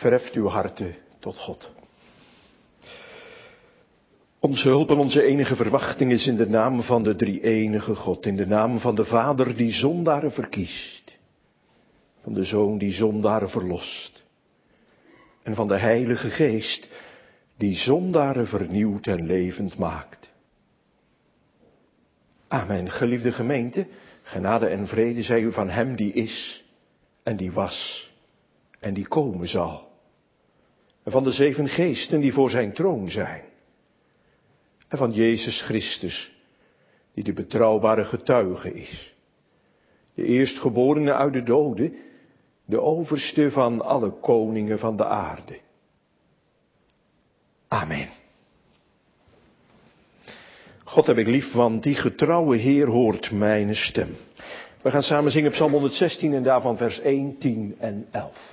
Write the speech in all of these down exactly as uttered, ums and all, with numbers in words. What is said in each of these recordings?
Verheft uw harten tot God. Onze hulp en onze enige verwachting is in de naam van de drie-enige God. In de naam van de Vader die zondaren verkiest. Van de Zoon die zondaren verlost. En van de Heilige Geest die zondaren vernieuwd en levend maakt. Amen. Geliefde gemeente, genade en vrede zij u van hem die is en die was en die komen zal. En van de zeven geesten die voor zijn troon zijn. En van Jezus Christus, die de betrouwbare getuige is. De eerstgeborene uit de doden, de overste van alle koningen van de aarde. Amen. God heb ik lief, want die getrouwe Heer hoort mijn stem. We gaan samen zingen Psalm honderdzestien en daarvan vers één, tien en elf.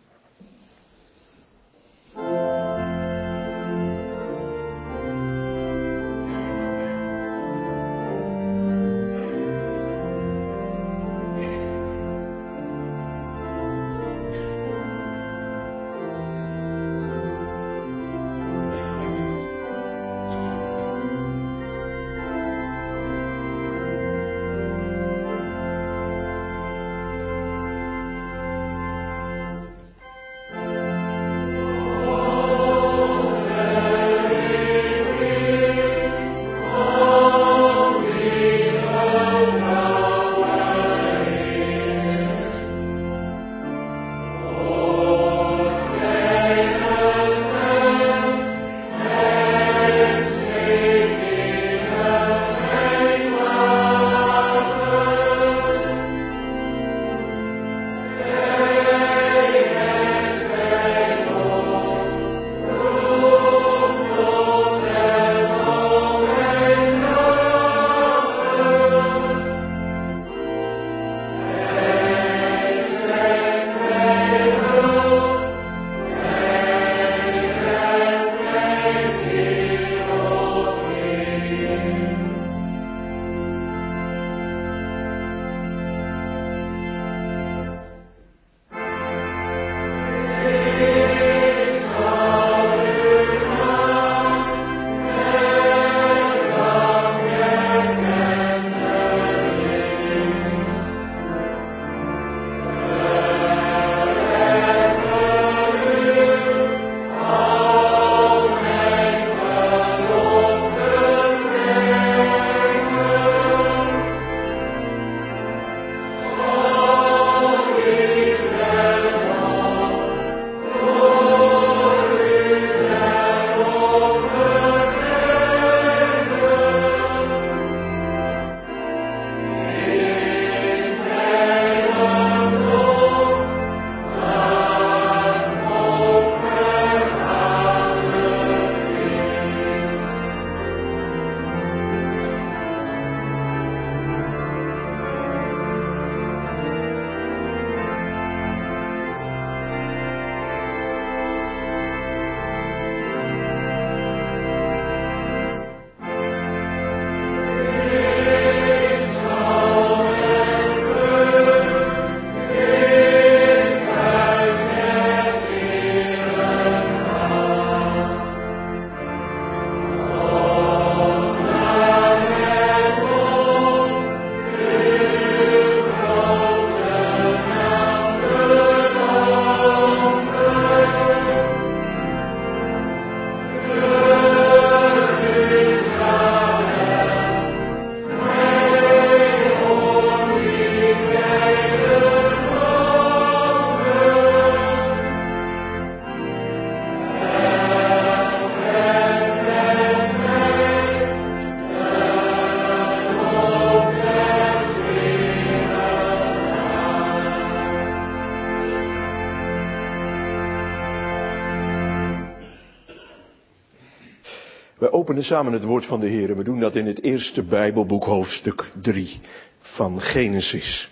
We openen samen het woord van de Heer. We doen dat in het eerste Bijbelboek, hoofdstuk drie van Genesis.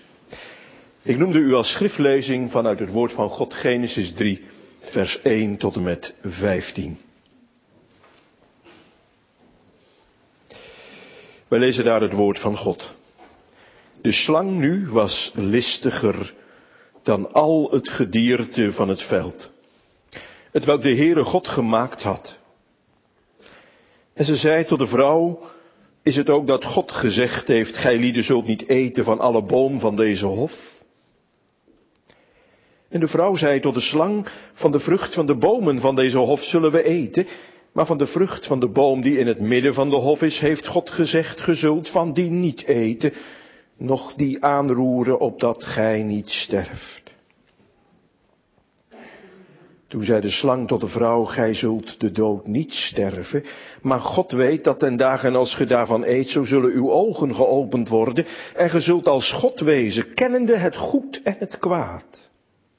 Ik noemde u als schriftlezing vanuit het woord van God Genesis drie, vers één tot en met vijftien. Wij lezen daar het woord van God. De slang nu was listiger dan al het gedierte van het veld, hetwelk de Heere God gemaakt had. En ze zei tot de vrouw, is het ook dat God gezegd heeft, gij lieden zult niet eten van alle boom van deze hof? En de vrouw zei tot de slang, van de vrucht van de bomen van deze hof zullen we eten, maar van de vrucht van de boom die in het midden van de hof is, heeft God gezegd, ge zult van die niet eten, noch die aanroeren, opdat gij niet sterft. Toen zei de slang tot de vrouw, gij zult de dood niet sterven, maar God weet dat ten dagen als ge daarvan eet, zo zullen uw ogen geopend worden, en ge zult als God wezen, kennende het goed en het kwaad.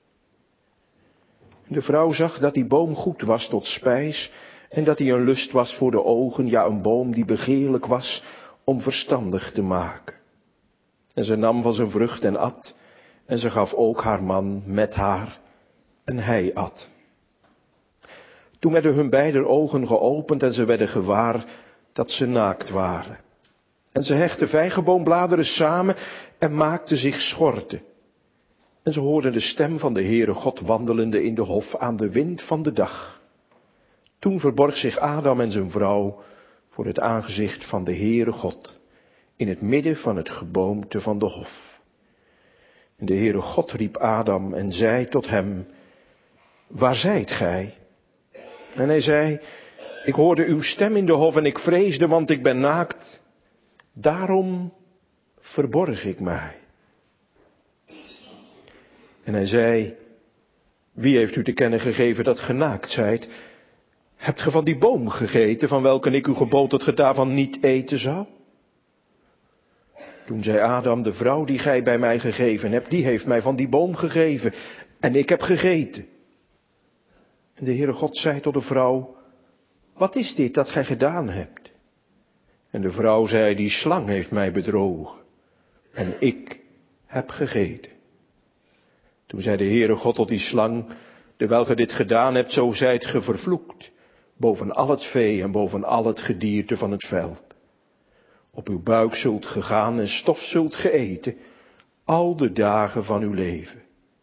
De vrouw zag dat die boom goed was tot spijs, en dat hij een lust was voor de ogen, ja een boom die begeerlijk was om verstandig te maken. En ze nam van zijn vrucht en at, en ze gaf ook haar man met haar, en hij at. Toen werden hun beider ogen geopend en ze werden gewaar dat ze naakt waren. En ze hechtten vijgenboombladeren samen en maakten zich schorten. En ze hoorden de stem van de Heere God wandelende in de hof aan de wind van de dag. Toen verborg zich Adam en zijn vrouw voor het aangezicht van de Heere God, in het midden van het geboomte van de hof. En de Heere God riep Adam en zei tot hem, waar zijt gij? En hij zei, ik hoorde uw stem in de hof en ik vreesde, want ik ben naakt. Daarom verborg ik mij. En hij zei, wie heeft u te kennen gegeven dat ge naakt zijt? Hebt ge van die boom gegeten, van welke ik u gebood dat ge daarvan niet eten zou? Toen zei Adam, de vrouw die gij bij mij gegeven hebt, die heeft mij van die boom gegeven. En ik heb gegeten. En de Heere God zei tot de vrouw, wat is dit dat gij gedaan hebt? En de vrouw zei, die slang heeft mij bedrogen. En ik heb gegeten. Toen zei de Heere God tot die slang, terwijl ge dit gedaan hebt, zo zijt ge vervloekt, boven al het vee en boven al het gedierte van het veld. Op uw buik zult ge gaan en stof zult ge eten, al de dagen van uw leven.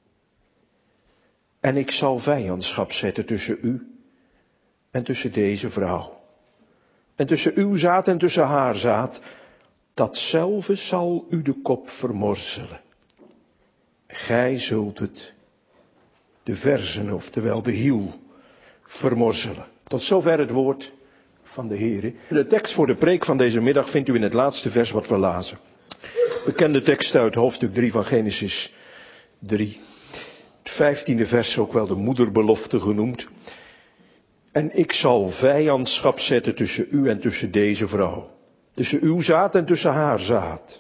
En ik zal vijandschap zetten tussen u en tussen deze vrouw. En tussen uw zaad en tussen haar zaad, datzelfde zal u de kop vermorzelen. Gij zult het, de verzen, oftewel de hiel, vermorzelen. Tot zover het woord van de Heere. De tekst voor de preek van deze middag vindt u in het laatste vers wat we lazen. Bekende tekst uit hoofdstuk drie van Genesis drie. Het vijftiende vers, ook wel de moederbelofte genoemd. En ik zal vijandschap zetten tussen u en tussen deze vrouw. Tussen uw zaad en tussen haar zaad.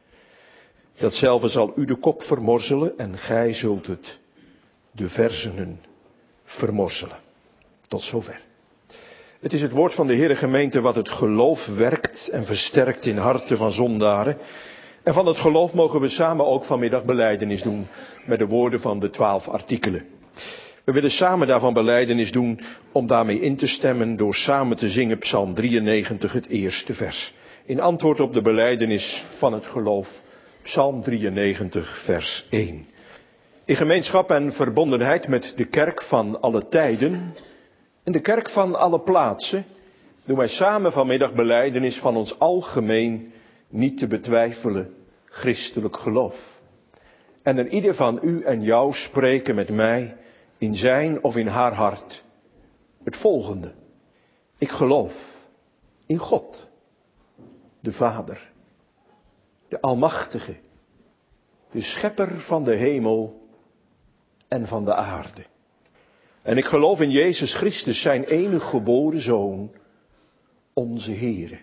Datzelfde zal u de kop vermorzelen en gij zult het, de verzenen, vermorzelen. Tot zover. Het is het woord van de Heere gemeente wat het geloof werkt en versterkt in harten van zondaren. En van het geloof mogen we samen ook vanmiddag belijdenis doen met de woorden van de twaalf artikelen. We willen samen daarvan belijdenis doen om daarmee in te stemmen door samen te zingen Psalm drieënnegentig, het eerste vers. In antwoord op de belijdenis van het geloof, Psalm drieënnegentig, vers één. In gemeenschap en verbondenheid met de kerk van alle tijden en de kerk van alle plaatsen doen wij samen vanmiddag belijdenis van ons algemeen niet te betwijfelen christelijk geloof. En er ieder van u en jou spreken met mij in zijn of in haar hart het volgende. Ik geloof in God, de Vader, de Almachtige, de Schepper van de hemel en van de aarde. En ik geloof in Jezus Christus, zijn enige geboren Zoon, onze Heere,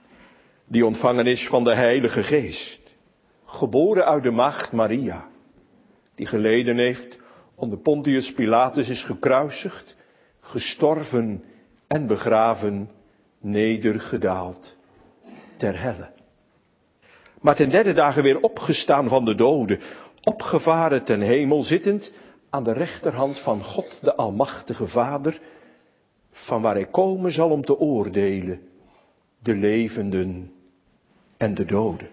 die ontvangen is van de Heilige Geest, geboren uit de maagd Maria, die geleden heeft onder Pontius Pilatus, is gekruisigd, gestorven en begraven, nedergedaald ter helle. Maar ten derde dagen weer opgestaan van de doden, opgevaren ten hemel, zittend aan de rechterhand van God de Almachtige Vader, van waar hij komen zal om te oordelen de levenden en de doden.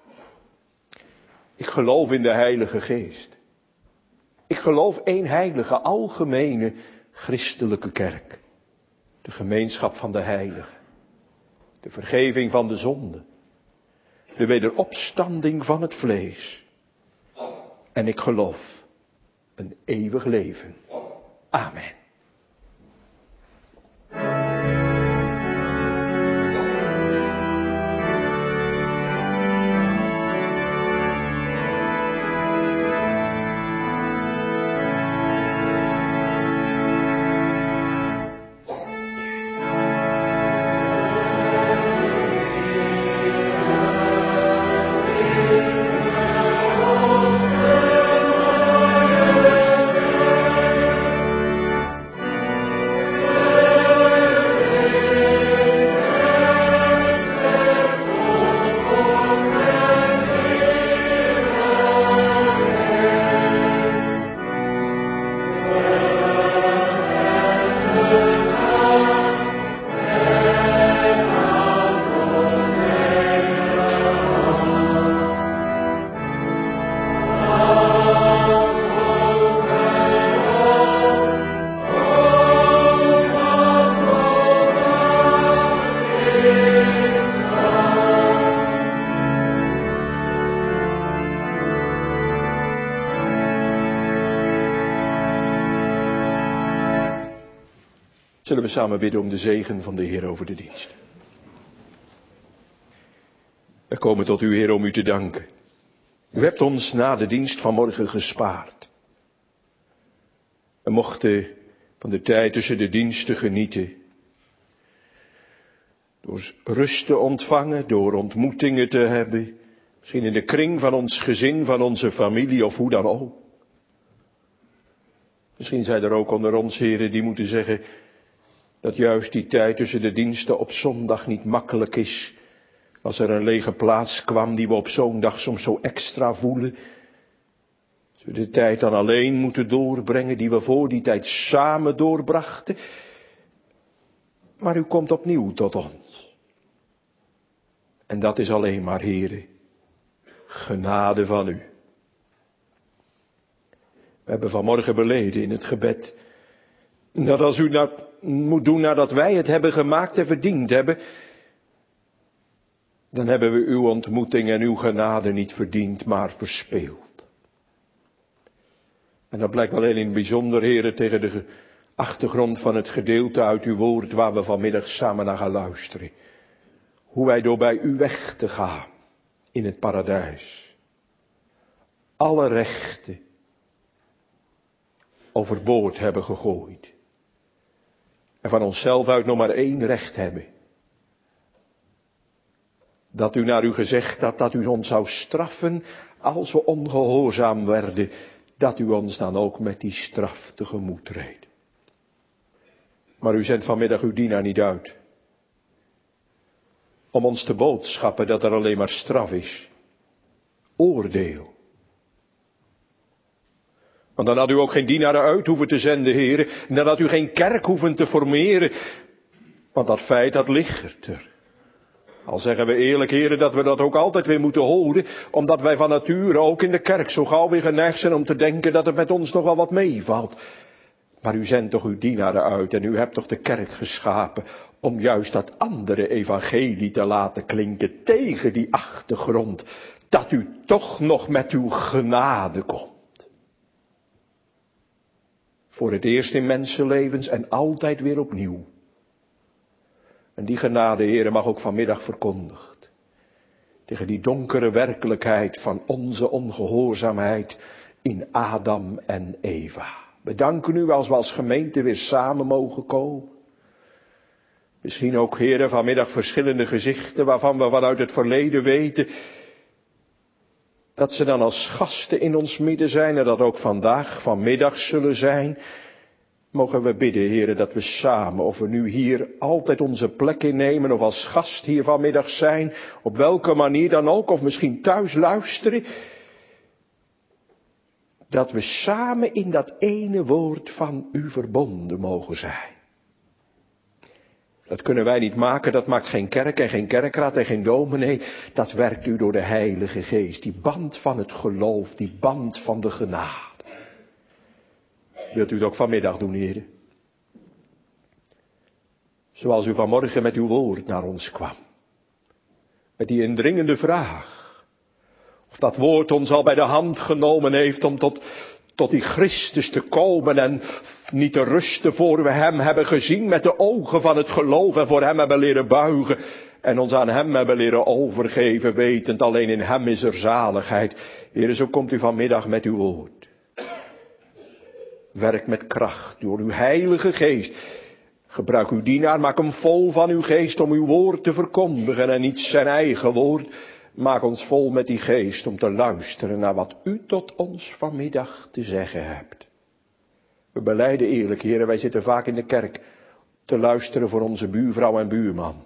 Ik geloof in de Heilige Geest. Ik geloof één heilige, algemene, christelijke kerk, de gemeenschap van de heiligen, de vergeving van de zonde, de wederopstanding van het vlees. En ik geloof een eeuwig leven. Amen. Zullen we samen bidden om de zegen van de Heer over de dienst. We komen tot u, Heer, om u te danken. U hebt ons na de dienst van morgen gespaard. We mochten van de tijd tussen de diensten genieten. Door rust te ontvangen, door ontmoetingen te hebben. Misschien in de kring van ons gezin, van onze familie of hoe dan ook. Misschien zijn er ook onder ons, heren, die moeten zeggen dat juist die tijd tussen de diensten op zondag niet makkelijk is. Als er een lege plaats kwam die we op zo'n dag soms zo extra voelen. Als we de tijd dan alleen moeten doorbrengen die we voor die tijd samen doorbrachten. Maar u komt opnieuw tot ons. En dat is alleen maar, heren, genade van u. We hebben vanmorgen beleden in het gebed dat als u dat moet doen nadat wij het hebben gemaakt en verdiend hebben, dan hebben we uw ontmoeting en uw genade niet verdiend, maar verspeeld. En dat blijkt alleen in het bijzonder, heren, tegen de achtergrond van het gedeelte uit uw woord waar we vanmiddag samen naar gaan luisteren. Hoe wij door bij u weg te gaan in het paradijs alle rechten overboord hebben gegooid. En van onszelf uit nog maar één recht hebben. Dat u naar u gezegd had dat u ons zou straffen als we ongehoorzaam werden. Dat u ons dan ook met die straf tegemoet treedt. Maar u zendt vanmiddag uw dienaar niet uit. Om ons te boodschappen dat er alleen maar straf is. Oordeel. Want dan had u ook geen dienaren uit hoeven te zenden, heren. En dan had u geen kerk hoeven te formeren. Want dat feit, dat ligt er. Al zeggen we eerlijk, heren, dat we dat ook altijd weer moeten horen. Omdat wij van nature ook in de kerk zo gauw weer geneigd zijn om te denken dat het met ons nog wel wat meevalt. Maar u zendt toch uw dienaren uit en u hebt toch de kerk geschapen om juist dat andere evangelie te laten klinken tegen die achtergrond. Dat u toch nog met uw genade komt. Voor het eerst in mensenlevens en altijd weer opnieuw. En die genade, heren, mag ook vanmiddag verkondigd. Tegen die donkere werkelijkheid van onze ongehoorzaamheid in Adam en Eva. We danken u als we als gemeente weer samen mogen komen. Misschien ook, heren, vanmiddag verschillende gezichten waarvan we vanuit het verleden weten dat ze dan als gasten in ons midden zijn en dat ook vandaag, vanmiddag zullen zijn. Mogen we bidden, heren, dat we samen, of we nu hier altijd onze plek innemen of als gast hier vanmiddag zijn, op welke manier dan ook, of misschien thuis luisteren, dat we samen in dat ene woord van u verbonden mogen zijn. Dat kunnen wij niet maken, dat maakt geen kerk en geen kerkraad en geen dominee. Dat werkt u door de Heilige Geest, die band van het geloof, die band van de genade. Wilt u het ook vanmiddag doen, heren? Zoals u vanmorgen met uw woord naar ons kwam. Met die indringende vraag. Of dat woord ons al bij de hand genomen heeft om tot, tot die Christus te komen en niet te rusten voor we hem hebben gezien met de ogen van het geloof en voor hem hebben leren buigen en ons aan hem hebben leren overgeven, wetend alleen in hem is er zaligheid. Heere, zo komt u vanmiddag met uw woord. Werk met kracht door uw heilige geest. Gebruik uw dienaar, maak hem vol van uw geest om uw woord te verkondigen en niet zijn eigen woord. Maak ons vol met die geest om te luisteren naar wat u tot ons vanmiddag te zeggen hebt. We belijden eerlijk, heren, wij zitten vaak in de kerk te luisteren voor onze buurvrouw en buurman.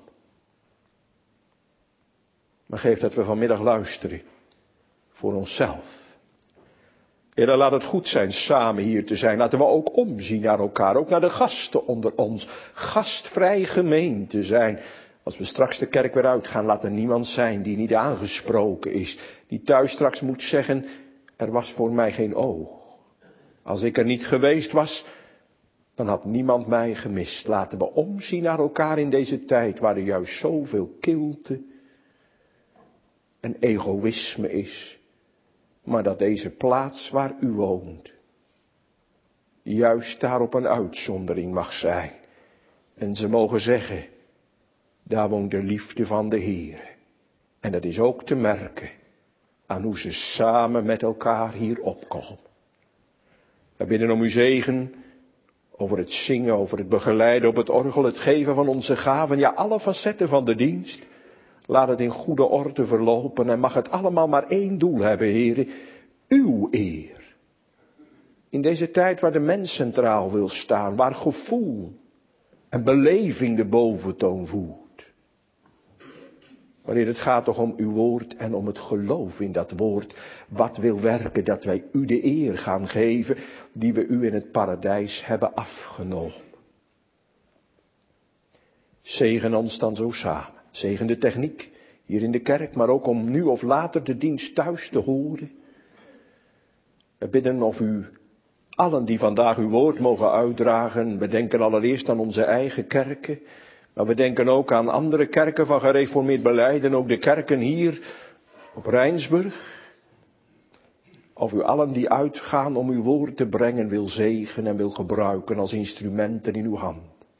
Maar geef dat we vanmiddag luisteren voor onszelf. Heren, laat het goed zijn samen hier te zijn. Laten we ook omzien naar elkaar, ook naar de gasten onder ons. Gastvrij gemeente zijn. Als we straks de kerk weer uitgaan, laat er niemand zijn die niet aangesproken is. Die thuis straks moet zeggen, er was voor mij geen oog. Als ik er niet geweest was, dan had niemand mij gemist. Laten we omzien naar elkaar in deze tijd waar er juist zoveel kilte en egoïsme is. Maar dat deze plaats waar u woont, juist daarop een uitzondering mag zijn. En ze mogen zeggen, daar woont de liefde van de Heer. En dat is ook te merken aan hoe ze samen met elkaar hier opkomen. We bidden om uw zegen over het zingen, over het begeleiden op het orgel, het geven van onze gaven. Ja, alle facetten van de dienst. Laat het in goede orde verlopen en mag het allemaal maar één doel hebben, Heere. Uw eer. In deze tijd waar de mens centraal wil staan, waar gevoel en beleving de boventoon voert. Wanneer het gaat toch om uw woord en om het geloof in dat woord. Wat wil werken dat wij u de eer gaan geven die we u in het paradijs hebben afgenomen. Zegen ons dan zo samen. Zegen de techniek hier in de kerk, maar ook om nu of later de dienst thuis te horen. We bidden of u allen die vandaag uw woord mogen uitdragen. We denken allereerst aan onze eigen kerken. Maar we denken ook aan andere kerken van gereformeerd beleid en ook de kerken hier op Rijnsburg. Of u allen die uitgaan om uw woord te brengen wil zegenen en wil gebruiken als instrumenten in uw hand.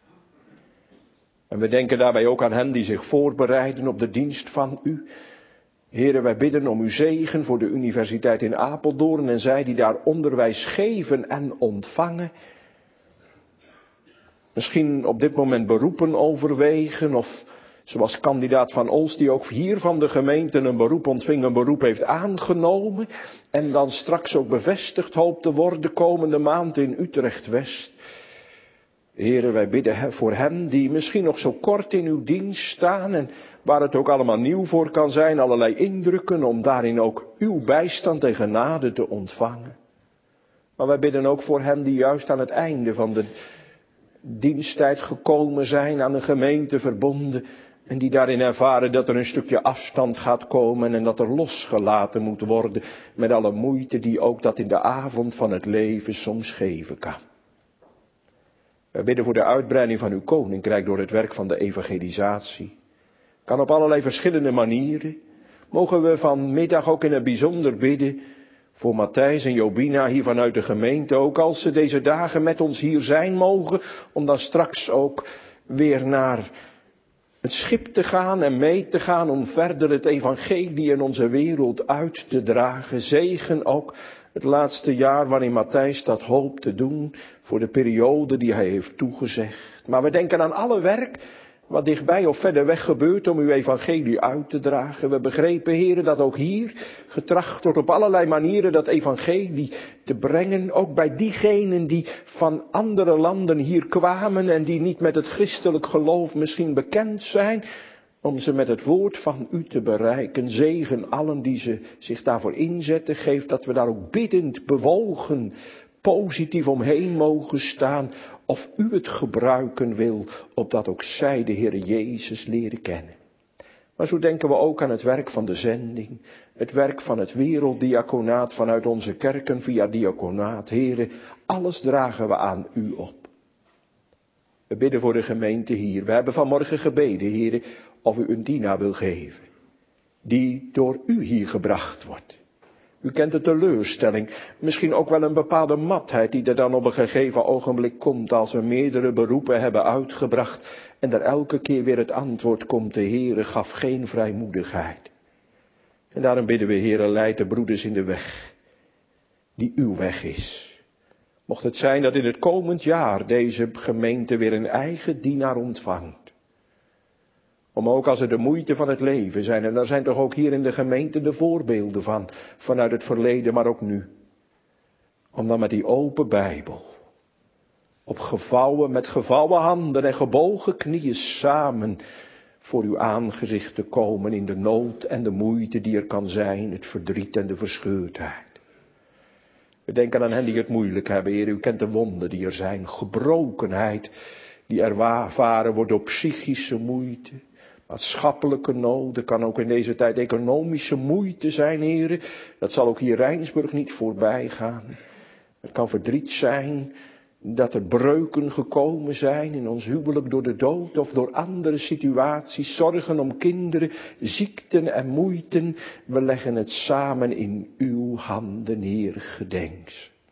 En we denken daarbij ook aan hen die zich voorbereiden op de dienst van u. Heren, wij bidden om uw zegen voor de Universiteit in Apeldoorn en zij die daar onderwijs geven en ontvangen. Misschien op dit moment beroepen overwegen of zoals kandidaat Van Olst die ook hier van de gemeente een beroep ontving, een beroep heeft aangenomen. En dan straks ook bevestigd hoopt te worden komende maand in Utrecht-West. Heren, wij bidden voor hen die misschien nog zo kort in uw dienst staan en waar het ook allemaal nieuw voor kan zijn, allerlei indrukken, om daarin ook uw bijstand en genade te ontvangen. Maar wij bidden ook voor hen die juist aan het einde van de diensttijd gekomen zijn, aan een gemeente verbonden en die daarin ervaren dat er een stukje afstand gaat komen en dat er losgelaten moet worden met alle moeite die ook dat in de avond van het leven soms geven kan. We bidden voor de uitbreiding van uw koninkrijk door het werk van de evangelisatie. Kan op allerlei verschillende manieren. Mogen we vanmiddag ook in het bijzonder bidden voor Matthijs en Jobina hier vanuit de gemeente. Ook als ze deze dagen met ons hier zijn mogen. Om dan straks ook weer naar het schip te gaan en mee te gaan. Om verder het evangelie in onze wereld uit te dragen. Zegen ook het laatste jaar waarin Matthijs dat hoopt te doen. Voor de periode die hij heeft toegezegd. Maar we denken aan alle werk wat dichtbij of verder weg gebeurt om uw evangelie uit te dragen. We begrepen, heren, dat ook hier getracht wordt op allerlei manieren dat evangelie te brengen. Ook bij diegenen die van andere landen hier kwamen en die niet met het christelijk geloof misschien bekend zijn. Om ze met het woord van u te bereiken. Zegen allen die ze zich daarvoor inzetten. Geef dat we daar ook biddend, bewogen, positief omheen mogen staan. Of u het gebruiken wil, opdat ook zij de Heer Jezus leren kennen. Maar zo denken we ook aan het werk van de zending. Het werk van het werelddiaconaat vanuit onze kerken via diaconaat. Heren, alles dragen we aan u op. We bidden voor de gemeente hier. We hebben vanmorgen gebeden, Heer, of u een dienaar wil geven. Die door u hier gebracht wordt. U kent de teleurstelling, misschien ook wel een bepaalde matheid die er dan op een gegeven ogenblik komt als we meerdere beroepen hebben uitgebracht en er elke keer weer het antwoord komt, de Heere gaf geen vrijmoedigheid. En daarom bidden we, Heere, leid de broeders in de weg, die uw weg is. Mocht het zijn dat in het komend jaar deze gemeente weer een eigen dienaar ontvangt. Om ook als er de moeite van het leven zijn, en daar zijn toch ook hier in de gemeente de voorbeelden van, vanuit het verleden, maar ook nu. Om dan met die open Bijbel, op gevouwen, met gevouwen handen en gebogen knieën samen, voor uw aangezicht te komen in de nood en de moeite die er kan zijn, het verdriet en de verscheurdheid. We denken aan hen die het moeilijk hebben, Heer, u kent de wonden die er zijn, gebrokenheid die ervaren wordt door psychische moeite. Maatschappelijke noden, kan ook in deze tijd economische moeite zijn, heren. Dat zal ook hier Rijnsburg niet voorbij gaan. Het kan verdriet zijn dat er breuken gekomen zijn in ons huwelijk door de dood of door andere situaties. Zorgen om kinderen, ziekten en moeiten. We leggen het samen in uw handen, Heer, gedenk.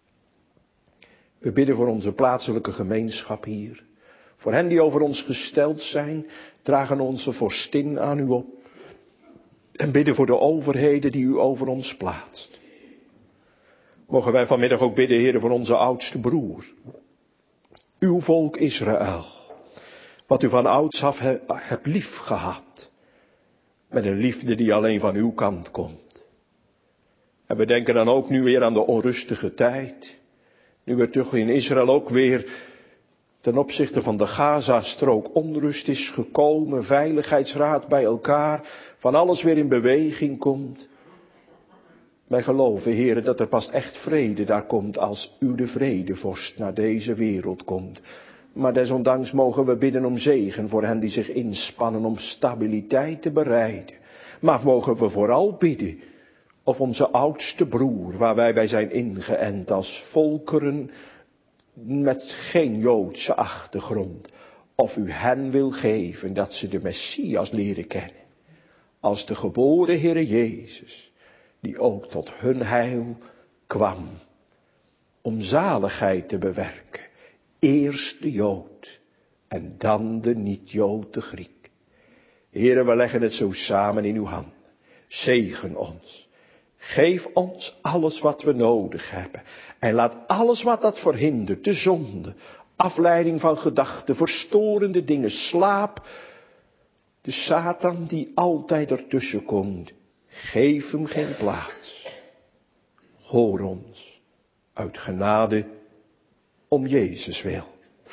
We bidden voor onze plaatselijke gemeenschap hier. Voor hen die over ons gesteld zijn, dragen onze vorstin aan u op. En bidden voor de overheden die u over ons plaatst. Mogen wij vanmiddag ook bidden, Heer, voor onze oudste broer. Uw volk Israël. Wat u van ouds af he, hebt lief gehad. Met een liefde die alleen van uw kant komt. En we denken dan ook nu weer aan de onrustige tijd. Nu er toch in Israël ook weer ten opzichte van de Gaza-strook onrust is gekomen, veiligheidsraad bij elkaar, van alles weer in beweging komt. Wij geloven, Heere, dat er pas echt vrede daar komt als u de vredevorst naar deze wereld komt. Maar desondanks mogen we bidden om zegen voor hen die zich inspannen om stabiliteit te bereiden. Maar mogen we vooral bidden of onze oudste broer, waar wij bij zijn ingeënt als volkeren met geen Joodse achtergrond, of u hen wil geven dat ze de Messias leren kennen, als de geboren Heere Jezus, die ook tot hun heil kwam, om zaligheid te bewerken, eerst de Jood en dan de niet-Jood, de Griek. Heere, we leggen het zo samen in uw handen, zegen ons. Geef ons alles wat we nodig hebben. En laat alles wat dat verhindert, de zonde, afleiding van gedachten, verstorende dingen, slaap, de Satan die altijd ertussen komt, geef hem geen plaats. Hoor ons uit genade om Jezus wil.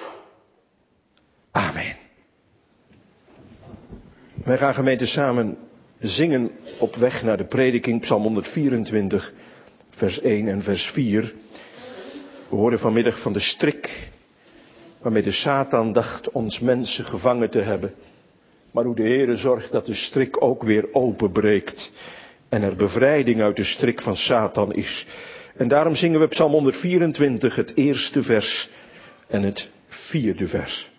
Amen. Wij gaan gemeente samen zingen op weg naar de prediking, Psalm honderdvierentwintig, vers één en vers vier. We horen vanmiddag van de strik waarmee de Satan dacht ons mensen gevangen te hebben. Maar hoe de Heere zorgt dat de strik ook weer openbreekt en er bevrijding uit de strik van Satan is. En daarom zingen we Psalm honderdvierentwintig, het eerste vers en het vierde vers.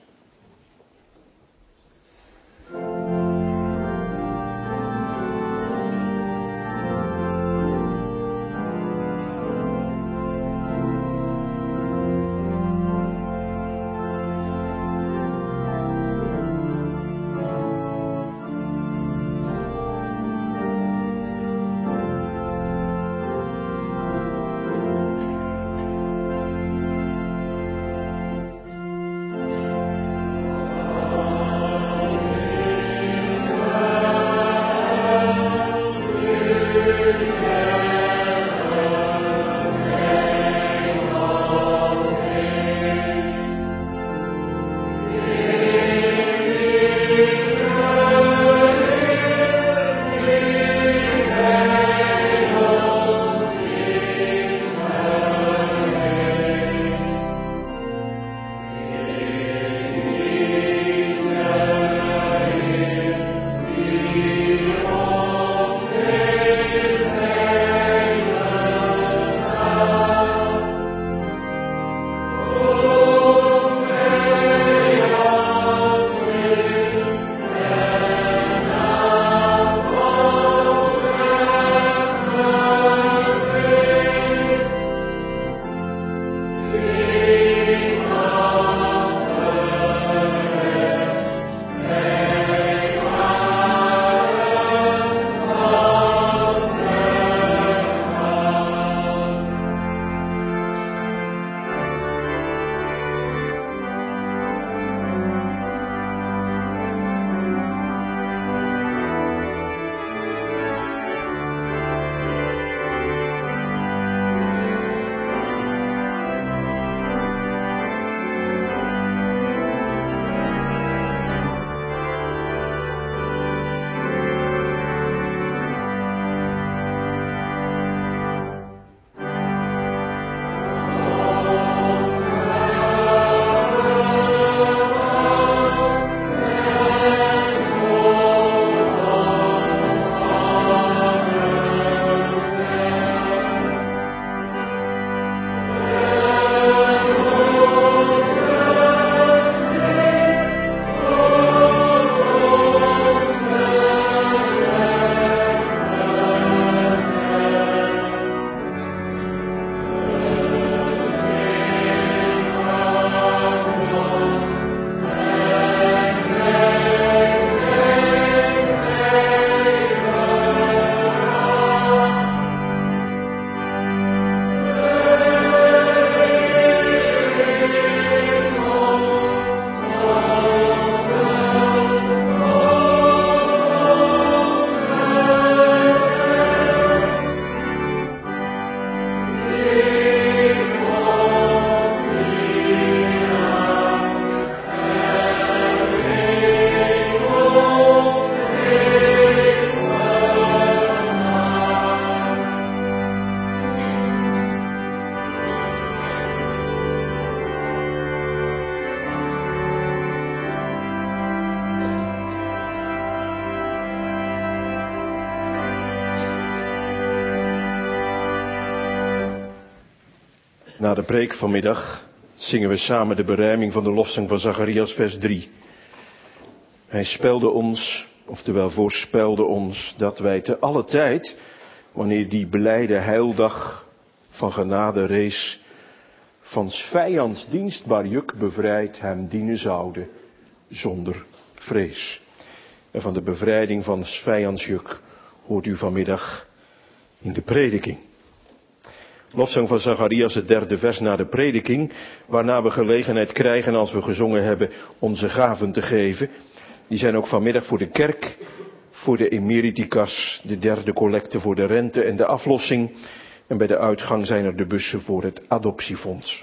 Na de preek vanmiddag zingen we samen de berijming van de lofzang van Zacharias vers drie. Hij spelde ons, oftewel voorspelde ons, dat wij te alle tijd, wanneer die blijde heildag van genade rees, van 's vijands dienstbaar juk bevrijd hem dienen zouden, zonder vrees. En van de bevrijding van 's vijands juk hoort u vanmiddag in de prediking. Lofzang van Zacharias, het derde vers na de prediking, waarna we gelegenheid krijgen als we gezongen hebben onze gaven te geven. Die zijn ook vanmiddag voor de kerk, voor de emeritikas, de derde collecte voor de rente en de aflossing. En bij de uitgang zijn er de bussen voor het adoptiefonds.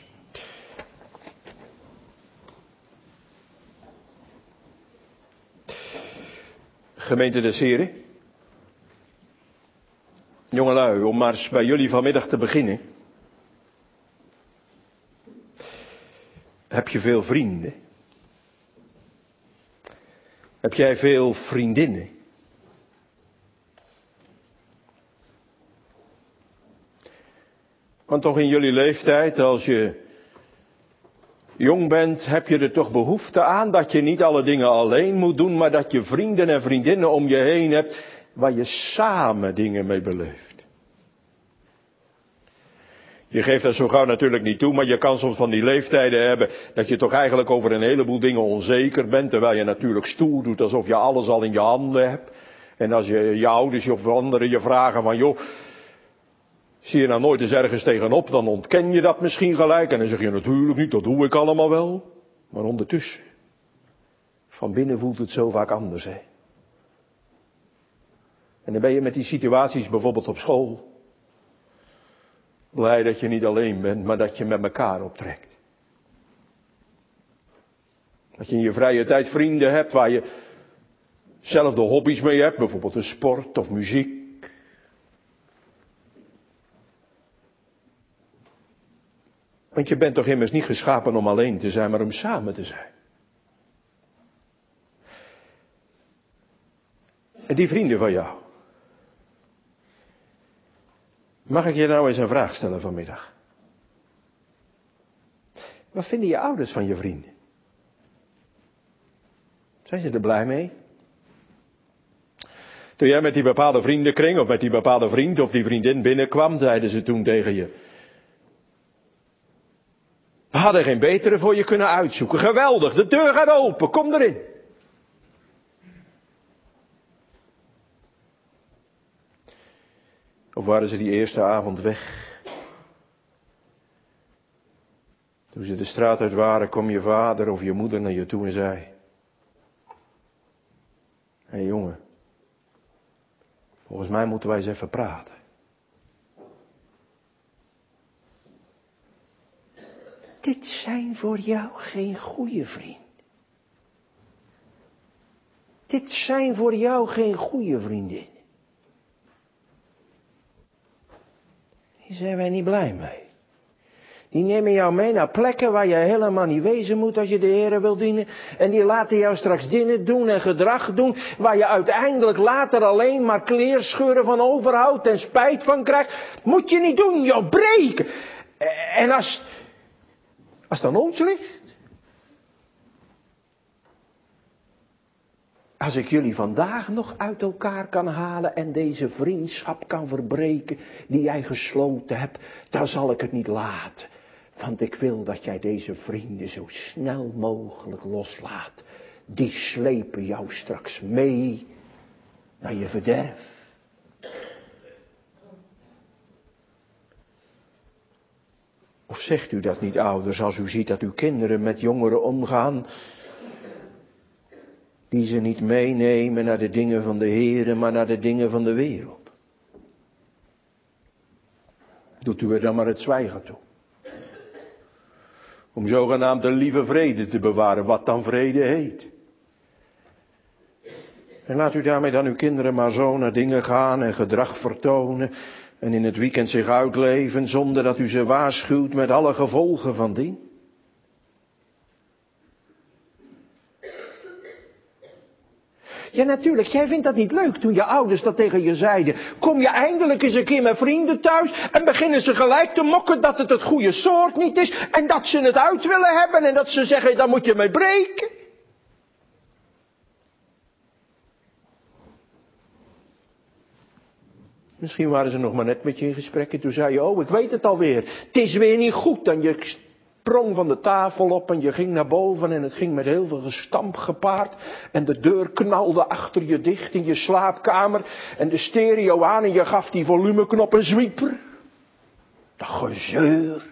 Gemeente des Heren. Jongelui, om maar eens bij jullie vanmiddag te beginnen. Heb je veel vrienden? Heb jij veel vriendinnen? Want toch in jullie leeftijd, als je jong bent, heb je er toch behoefte aan dat je niet alle dingen alleen moet doen, maar dat je vrienden en vriendinnen om je heen hebt waar je samen dingen mee beleeft. Je geeft dat zo gauw natuurlijk niet toe, maar je kan soms van die leeftijden hebben dat je toch eigenlijk over een heleboel dingen onzeker bent, terwijl je natuurlijk stoer doet alsof je alles al in je handen hebt. En als je, je ouders of anderen je vragen van, joh, zie je nou nooit eens ergens tegenop, dan ontken je dat misschien gelijk. En dan zeg je natuurlijk niet, dat doe ik allemaal wel. Maar ondertussen, van binnen voelt het zo vaak anders, hè. En dan ben je met die situaties bijvoorbeeld op school blij dat je niet alleen bent, maar dat je met elkaar optrekt. Dat je in je vrije tijd vrienden hebt waar je zelf de hobby's mee hebt, bijvoorbeeld de sport of muziek. Want je bent toch immers niet geschapen om alleen te zijn, maar om samen te zijn. En die vrienden van jou. Mag ik je nou eens een vraag stellen vanmiddag? Wat vinden je ouders van je vrienden? Zijn ze er blij mee? Toen jij met die bepaalde vriendenkring of met die bepaalde vriend of die vriendin binnenkwam, zeiden ze toen tegen je: we hadden geen betere voor je kunnen uitzoeken. Geweldig, de deur gaat open, kom erin. Of waren ze die eerste avond weg? Toen ze de straat uit waren, kwam je vader of je moeder naar je toe en zei: hé jongen, volgens mij moeten wij eens even praten. Dit zijn voor jou geen goede vrienden. Dit zijn voor jou geen goede vriendinnen. Die zijn wij niet blij mee. Die nemen jou mee naar plekken waar je helemaal niet wezen moet als je de Heere wil dienen. En die laten jou straks dingen doen en gedrag doen waar je uiteindelijk later alleen maar kleerscheuren van overhoudt en spijt van krijgt. Moet je niet doen, jou breken. En als, als het aan ons ligt. Als ik jullie vandaag nog uit elkaar kan halen en deze vriendschap kan verbreken die jij gesloten hebt, dan zal ik het niet laten. Want ik wil dat jij deze vrienden zo snel mogelijk loslaat. Die slepen jou straks mee naar je verderf. Of zegt u dat niet, ouders, als u ziet dat uw kinderen met jongeren omgaan die ze niet meenemen naar de dingen van de Heere, maar naar de dingen van de wereld? Doet u er dan maar het zwijgen toe. Om zogenaamd de lieve vrede te bewaren, wat dan vrede heet. En laat u daarmee dan uw kinderen maar zo naar dingen gaan en gedrag vertonen en in het weekend zich uitleven zonder dat u ze waarschuwt met alle gevolgen van dien. Ja, natuurlijk, jij vindt dat niet leuk toen je ouders dat tegen je zeiden. Kom je eindelijk eens een keer met vrienden thuis en beginnen ze gelijk te mokken dat het het goede soort niet is en dat ze het uit willen hebben en dat ze zeggen, daar moet je mee breken. Misschien waren ze nog maar net met je in gesprek en toen zei je, oh, ik weet het alweer. Het is weer niet goed. En je sprong van de tafel op en je ging naar boven en het ging met heel veel gestamp gepaard. En de deur knalde achter je dicht in je slaapkamer. En de stereo aan en je gaf die volumeknop een zwieper. Dat gezeur.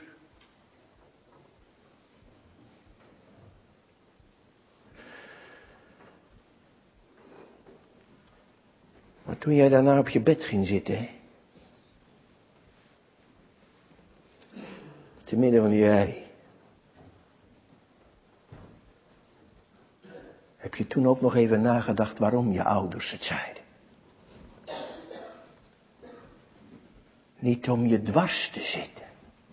Maar toen jij daarna op je bed ging zitten, hè? Te midden van die ei. Heb je toen ook nog even nagedacht waarom je ouders het zeiden? Niet om je dwars te zitten.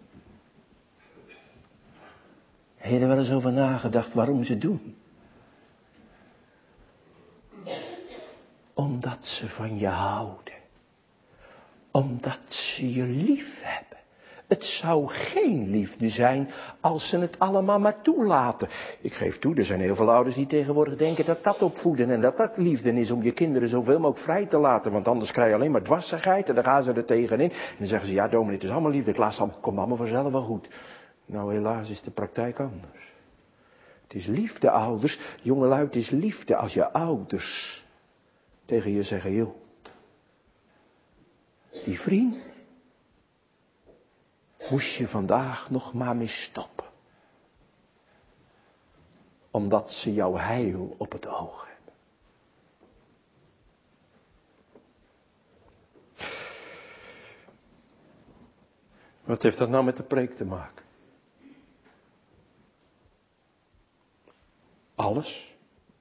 Heb je er wel eens over nagedacht waarom ze het doen? Omdat ze van je houden. Omdat ze je lief hebben. Het zou geen liefde zijn als ze het allemaal maar toelaten. Ik geef toe, er zijn heel veel ouders die tegenwoordig denken dat dat opvoeden en dat dat liefde is om je kinderen zoveel mogelijk vrij te laten. Want anders krijg je alleen maar dwarsigheid en dan gaan ze er tegenin. En dan zeggen ze, ja dominee, het is allemaal liefde, ik laat het komt allemaal vanzelf wel goed. Nou helaas is de praktijk anders. Het is liefde, ouders. Jongelui, het is liefde als je ouders tegen je zeggen, joh, die vriend moest je vandaag nog maar mee stoppen. Omdat ze jouw heil op het oog hebben. Wat heeft dat nou met de preek te maken? Alles.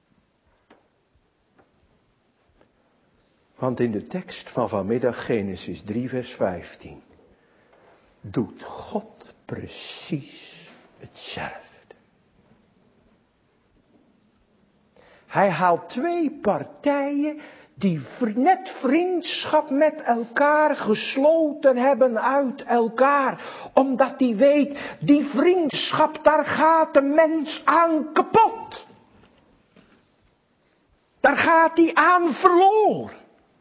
Want in de tekst van vanmiddag, Genesis drie vers vijftien, doet God precies hetzelfde. Hij haalt twee partijen die net vriendschap met elkaar gesloten hebben uit elkaar. Omdat hij weet, die vriendschap, daar gaat de mens aan kapot. Daar gaat hij aan verloren.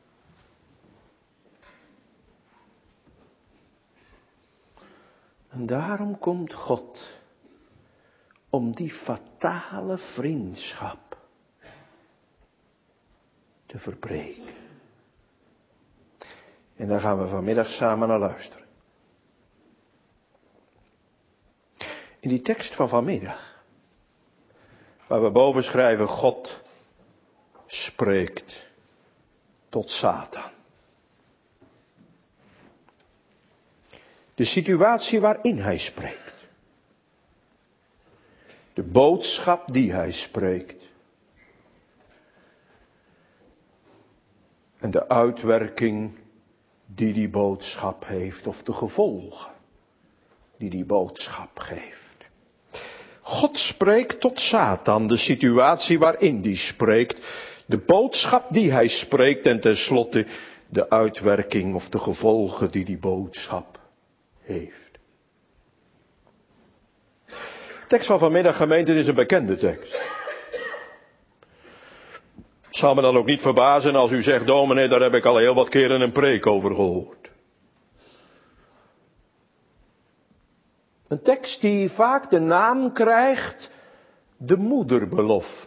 En daarom komt God om die fatale vriendschap te verbreken. En daar gaan we vanmiddag samen naar luisteren. In die tekst van vanmiddag, waar we boven schrijven, God spreekt tot Satan. De situatie waarin hij spreekt. De boodschap die hij spreekt. En de uitwerking die die boodschap heeft. Of de gevolgen die die boodschap geeft. God spreekt tot Satan. De situatie waarin die spreekt. De boodschap die hij spreekt. En tenslotte de uitwerking of de gevolgen die die boodschap heeft. De tekst van vanmiddag, gemeente, is een bekende tekst. Het zal me dan ook niet verbazen als u zegt, dominee, daar heb ik al heel wat keren een preek over gehoord. Een tekst die vaak de naam krijgt, de moederbelofte.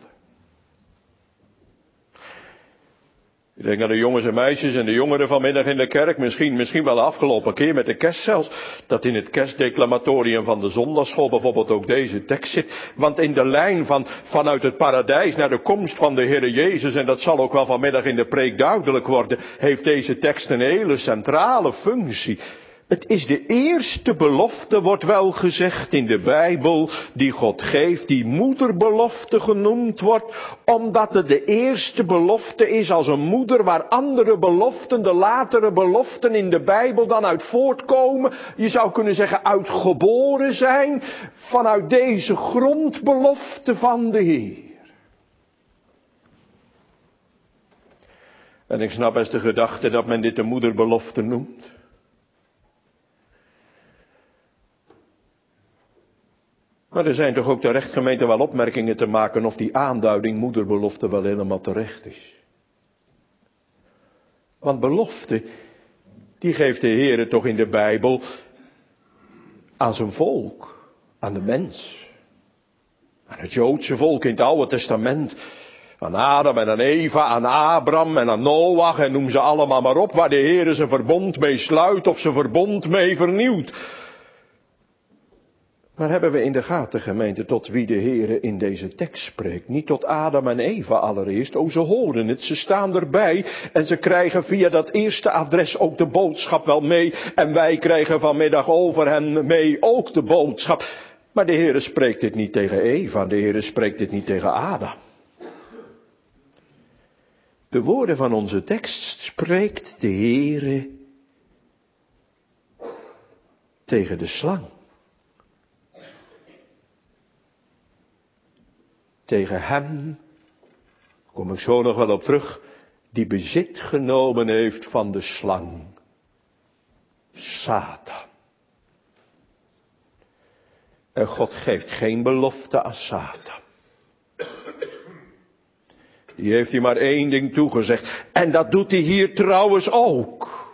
Ik denk aan de jongens en meisjes en de jongeren vanmiddag in de kerk. Misschien, misschien wel de afgelopen keer met de kerst zelfs. Dat in het kerstdeclamatorium van de zondagschool bijvoorbeeld ook deze tekst zit. Want in de lijn van, vanuit het paradijs naar de komst van de Heere Jezus. En dat zal ook wel vanmiddag in de preek duidelijk worden. Heeft deze tekst een hele centrale functie. Het is de eerste belofte, wordt wel gezegd in de Bijbel, die God geeft, die moederbelofte genoemd wordt, omdat het de eerste belofte is als een moeder waar andere beloften, de latere beloften in de Bijbel dan uit voortkomen. Je zou kunnen zeggen uitgeboren zijn vanuit deze grondbelofte van de Heer. En ik snap best de gedachte dat men dit de moederbelofte noemt. Maar er zijn toch ook terecht, gemeente, wel opmerkingen te maken of die aanduiding moederbelofte wel helemaal terecht is. Want belofte, die geeft de Heere toch in de Bijbel aan zijn volk, aan de mens. Aan het Joodse volk in het Oude Testament. Aan Adam en aan Eva, aan Abraham en aan Noach en noem ze allemaal maar op, waar de Heere zijn verbond mee sluit of zijn verbond mee vernieuwt. Maar hebben we in de gaten, gemeente, tot wie de Heere in deze tekst spreekt? Niet tot Adam en Eva allereerst. O, ze horen het, ze staan erbij en ze krijgen via dat eerste adres ook de boodschap wel mee. En wij krijgen vanmiddag over hen mee ook de boodschap. Maar de Heere spreekt dit niet tegen Eva, de Heere spreekt dit niet tegen Adam. De woorden van onze tekst spreekt de Heere tegen de slang. Tegen hem, kom ik zo nog wel op terug, die bezit genomen heeft van de slang. Satan. En God geeft geen belofte aan Satan. Die heeft hij maar één ding toegezegd. En dat doet hij hier trouwens ook.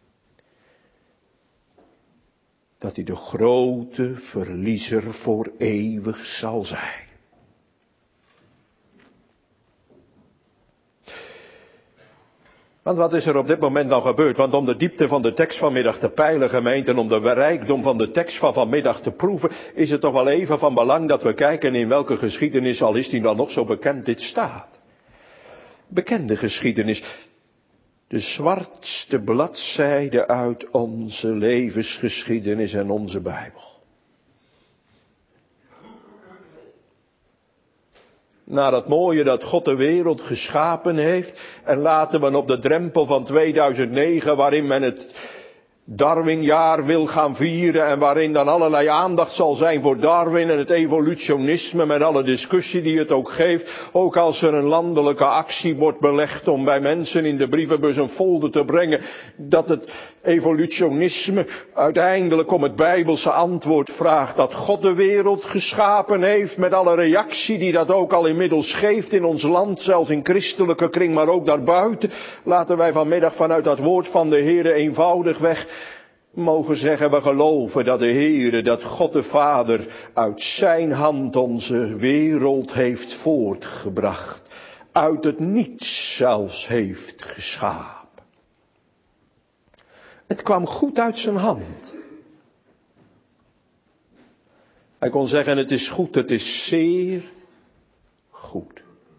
Dat hij de grote verliezer voor eeuwig zal zijn. Want wat is er op dit moment dan gebeurd? Want om de diepte van de tekst vanmiddag te peilen, gemeente, en om de rijkdom van de tekst van vanmiddag te proeven, is het toch wel even van belang dat we kijken in welke geschiedenis, al is die dan nog zo bekend, dit staat. Bekende geschiedenis. De zwartste bladzijde uit onze levensgeschiedenis en onze Bijbel. Na dat mooie dat God de wereld geschapen heeft. En laten we op de drempel van tweeduizend negen, waarin men het Darwinjaar wil gaan vieren. En waarin dan allerlei aandacht zal zijn voor Darwin en het evolutionisme. Met alle discussie die het ook geeft. Ook als er een landelijke actie wordt belegd om bij mensen in de brievenbus een folder te brengen. Dat het evolutionisme uiteindelijk om het Bijbelse antwoord vraagt. Dat God de wereld geschapen heeft. Met alle reactie die dat ook al inmiddels geeft in ons land. Zelfs in christelijke kring, maar ook daarbuiten. Laten wij vanmiddag vanuit dat woord van de Heere eenvoudigweg mogen zeggen, we geloven dat de Heere, dat God de Vader uit zijn hand onze wereld heeft voortgebracht. Uit het niets zelfs heeft geschapen. Het kwam goed uit zijn hand. Hij kon zeggen, het is goed, het is zeer goed.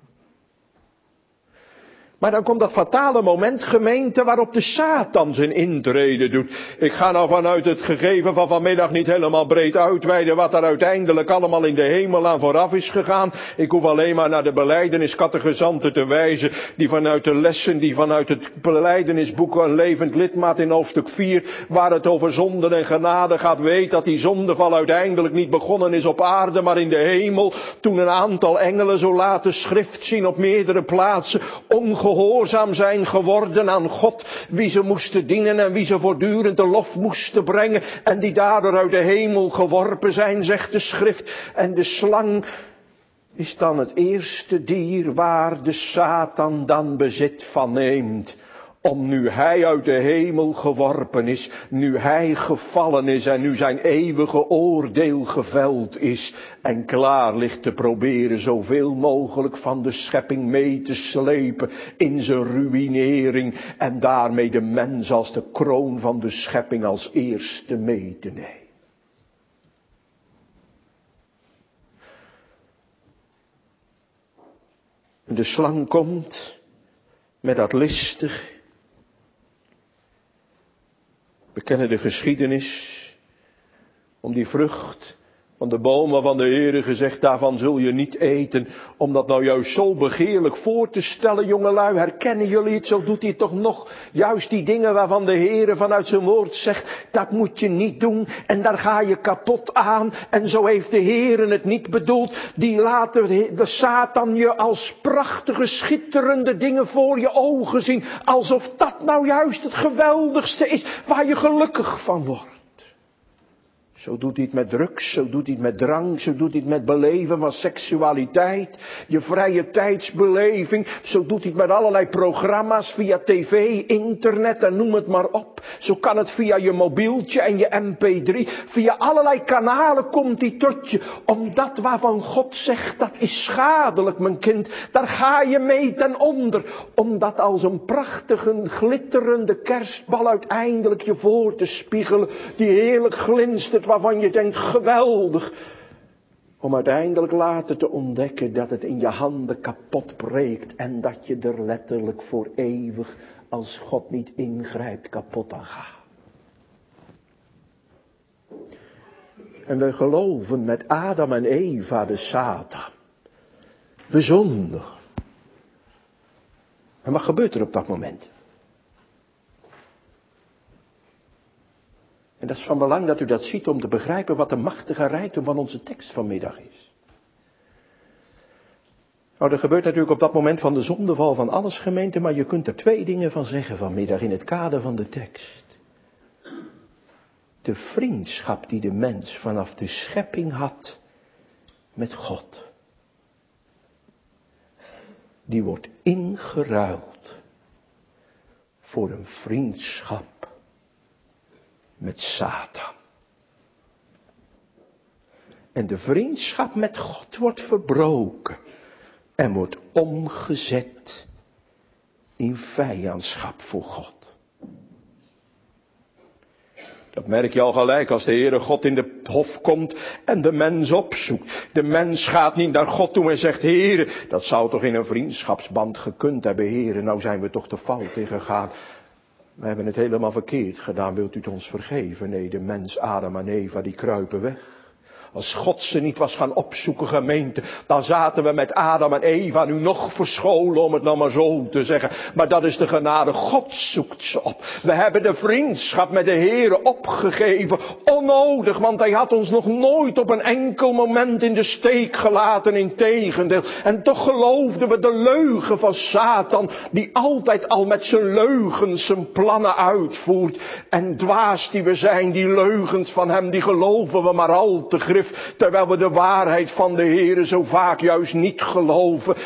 Maar dan komt dat fatale moment, gemeente, waarop de Satan zijn intrede doet. Ik ga nou vanuit het gegeven van vanmiddag niet helemaal breed uitweiden wat er uiteindelijk allemaal in de hemel aan vooraf is gegaan. Ik hoef alleen maar naar de belijdeniscategezanten te wijzen, die vanuit de lessen, die vanuit het belijdenisboek Een levend lidmaat in hoofdstuk vier, waar het over zonden en genade gaat, weet dat die zondeval uiteindelijk niet begonnen is op aarde, maar in de hemel, toen een aantal engelen, zo laat de schrift zien op meerdere plaatsen, ongehoorzaam gehoorzaam zijn geworden aan God, wie ze moesten dienen en wie ze voortdurend de lof moesten brengen en die daardoor uit de hemel geworpen zijn, zegt de schrift. En de slang is dan het eerste dier waar de Satan dan bezit van neemt. Om nu hij uit de hemel geworpen is, nu hij gevallen is en nu zijn eeuwige oordeel geveld is en klaar ligt te proberen zoveel mogelijk van de schepping mee te slepen in zijn ruïnering en daarmee de mens als de kroon van de schepping als eerste mee te nemen. De slang komt met dat listig. We kennen de geschiedenis om die vrucht Van de boom waarvan de Heere gezegd, daarvan zul je niet eten. Om dat nou juist zo begeerlijk voor te stellen, jongelui. Herkennen jullie het? Zo doet hij het toch nog. Juist die dingen waarvan de Heere vanuit zijn woord zegt, dat moet je niet doen. En daar ga je kapot aan. En zo heeft de Heere het niet bedoeld. Die laat de, de Satan je als prachtige, schitterende dingen voor je ogen zien. Alsof dat nou juist het geweldigste is waar je gelukkig van wordt. Zo doet hij het met drugs, zo doet hij het met drank, zo doet hij het met beleven van seksualiteit, je vrije tijdsbeleving. Zo doet hij het met allerlei programma's via tv, internet en noem het maar op. Zo kan het via je mobieltje en je M P drie. Via allerlei kanalen komt hij tot je. Omdat waarvan God zegt, dat is schadelijk mijn kind. Daar ga je mee ten onder. Omdat als een prachtige, glitterende kerstbal uiteindelijk je voor te spiegelen. Die heerlijk glinstert, waarvan je denkt geweldig. Om uiteindelijk later te ontdekken dat het in je handen kapot breekt. En dat je er letterlijk voor eeuwig, als God niet ingrijpt, kapot aan gaat. En we geloven met Adam en Eva de Satan. We zondigen. En wat gebeurt er op dat moment? En dat is van belang dat u dat ziet om te begrijpen wat de machtige rijkdom van onze tekst vanmiddag is. Nou, er gebeurt natuurlijk op dat moment van de zondeval van alles, gemeente, maar je kunt er twee dingen van zeggen vanmiddag in het kader van de tekst. De vriendschap die de mens vanaf de schepping had met God. Die wordt ingeruild voor een vriendschap met Satan. En de vriendschap met God wordt verbroken en wordt omgezet in vijandschap voor God. Dat merk je al gelijk als de Heere God in de hof komt en de mens opzoekt. De mens gaat niet naar God toe en zegt, Heere, dat zou toch in een vriendschapsband gekund hebben, Heere, nou zijn we toch de fout in gegaan. We hebben het helemaal verkeerd gedaan, wilt u het ons vergeven? Nee, de mens, Adam en Eva, die kruipen weg. Als God ze niet was gaan opzoeken, gemeente, dan zaten we met Adam en Eva nu nog verscholen, om het nou maar zo te zeggen. Maar dat is de genade, God zoekt ze op. We hebben de vriendschap met de Heere opgegeven, onnodig, want hij had ons nog nooit op een enkel moment in de steek gelaten, integendeel. En toch geloofden we de leugen van Satan, die altijd al met zijn leugens zijn plannen uitvoert. En dwaas die we zijn, die leugens van hem, die geloven we maar al te grif. Terwijl we de waarheid van de Heere zo vaak juist niet geloven.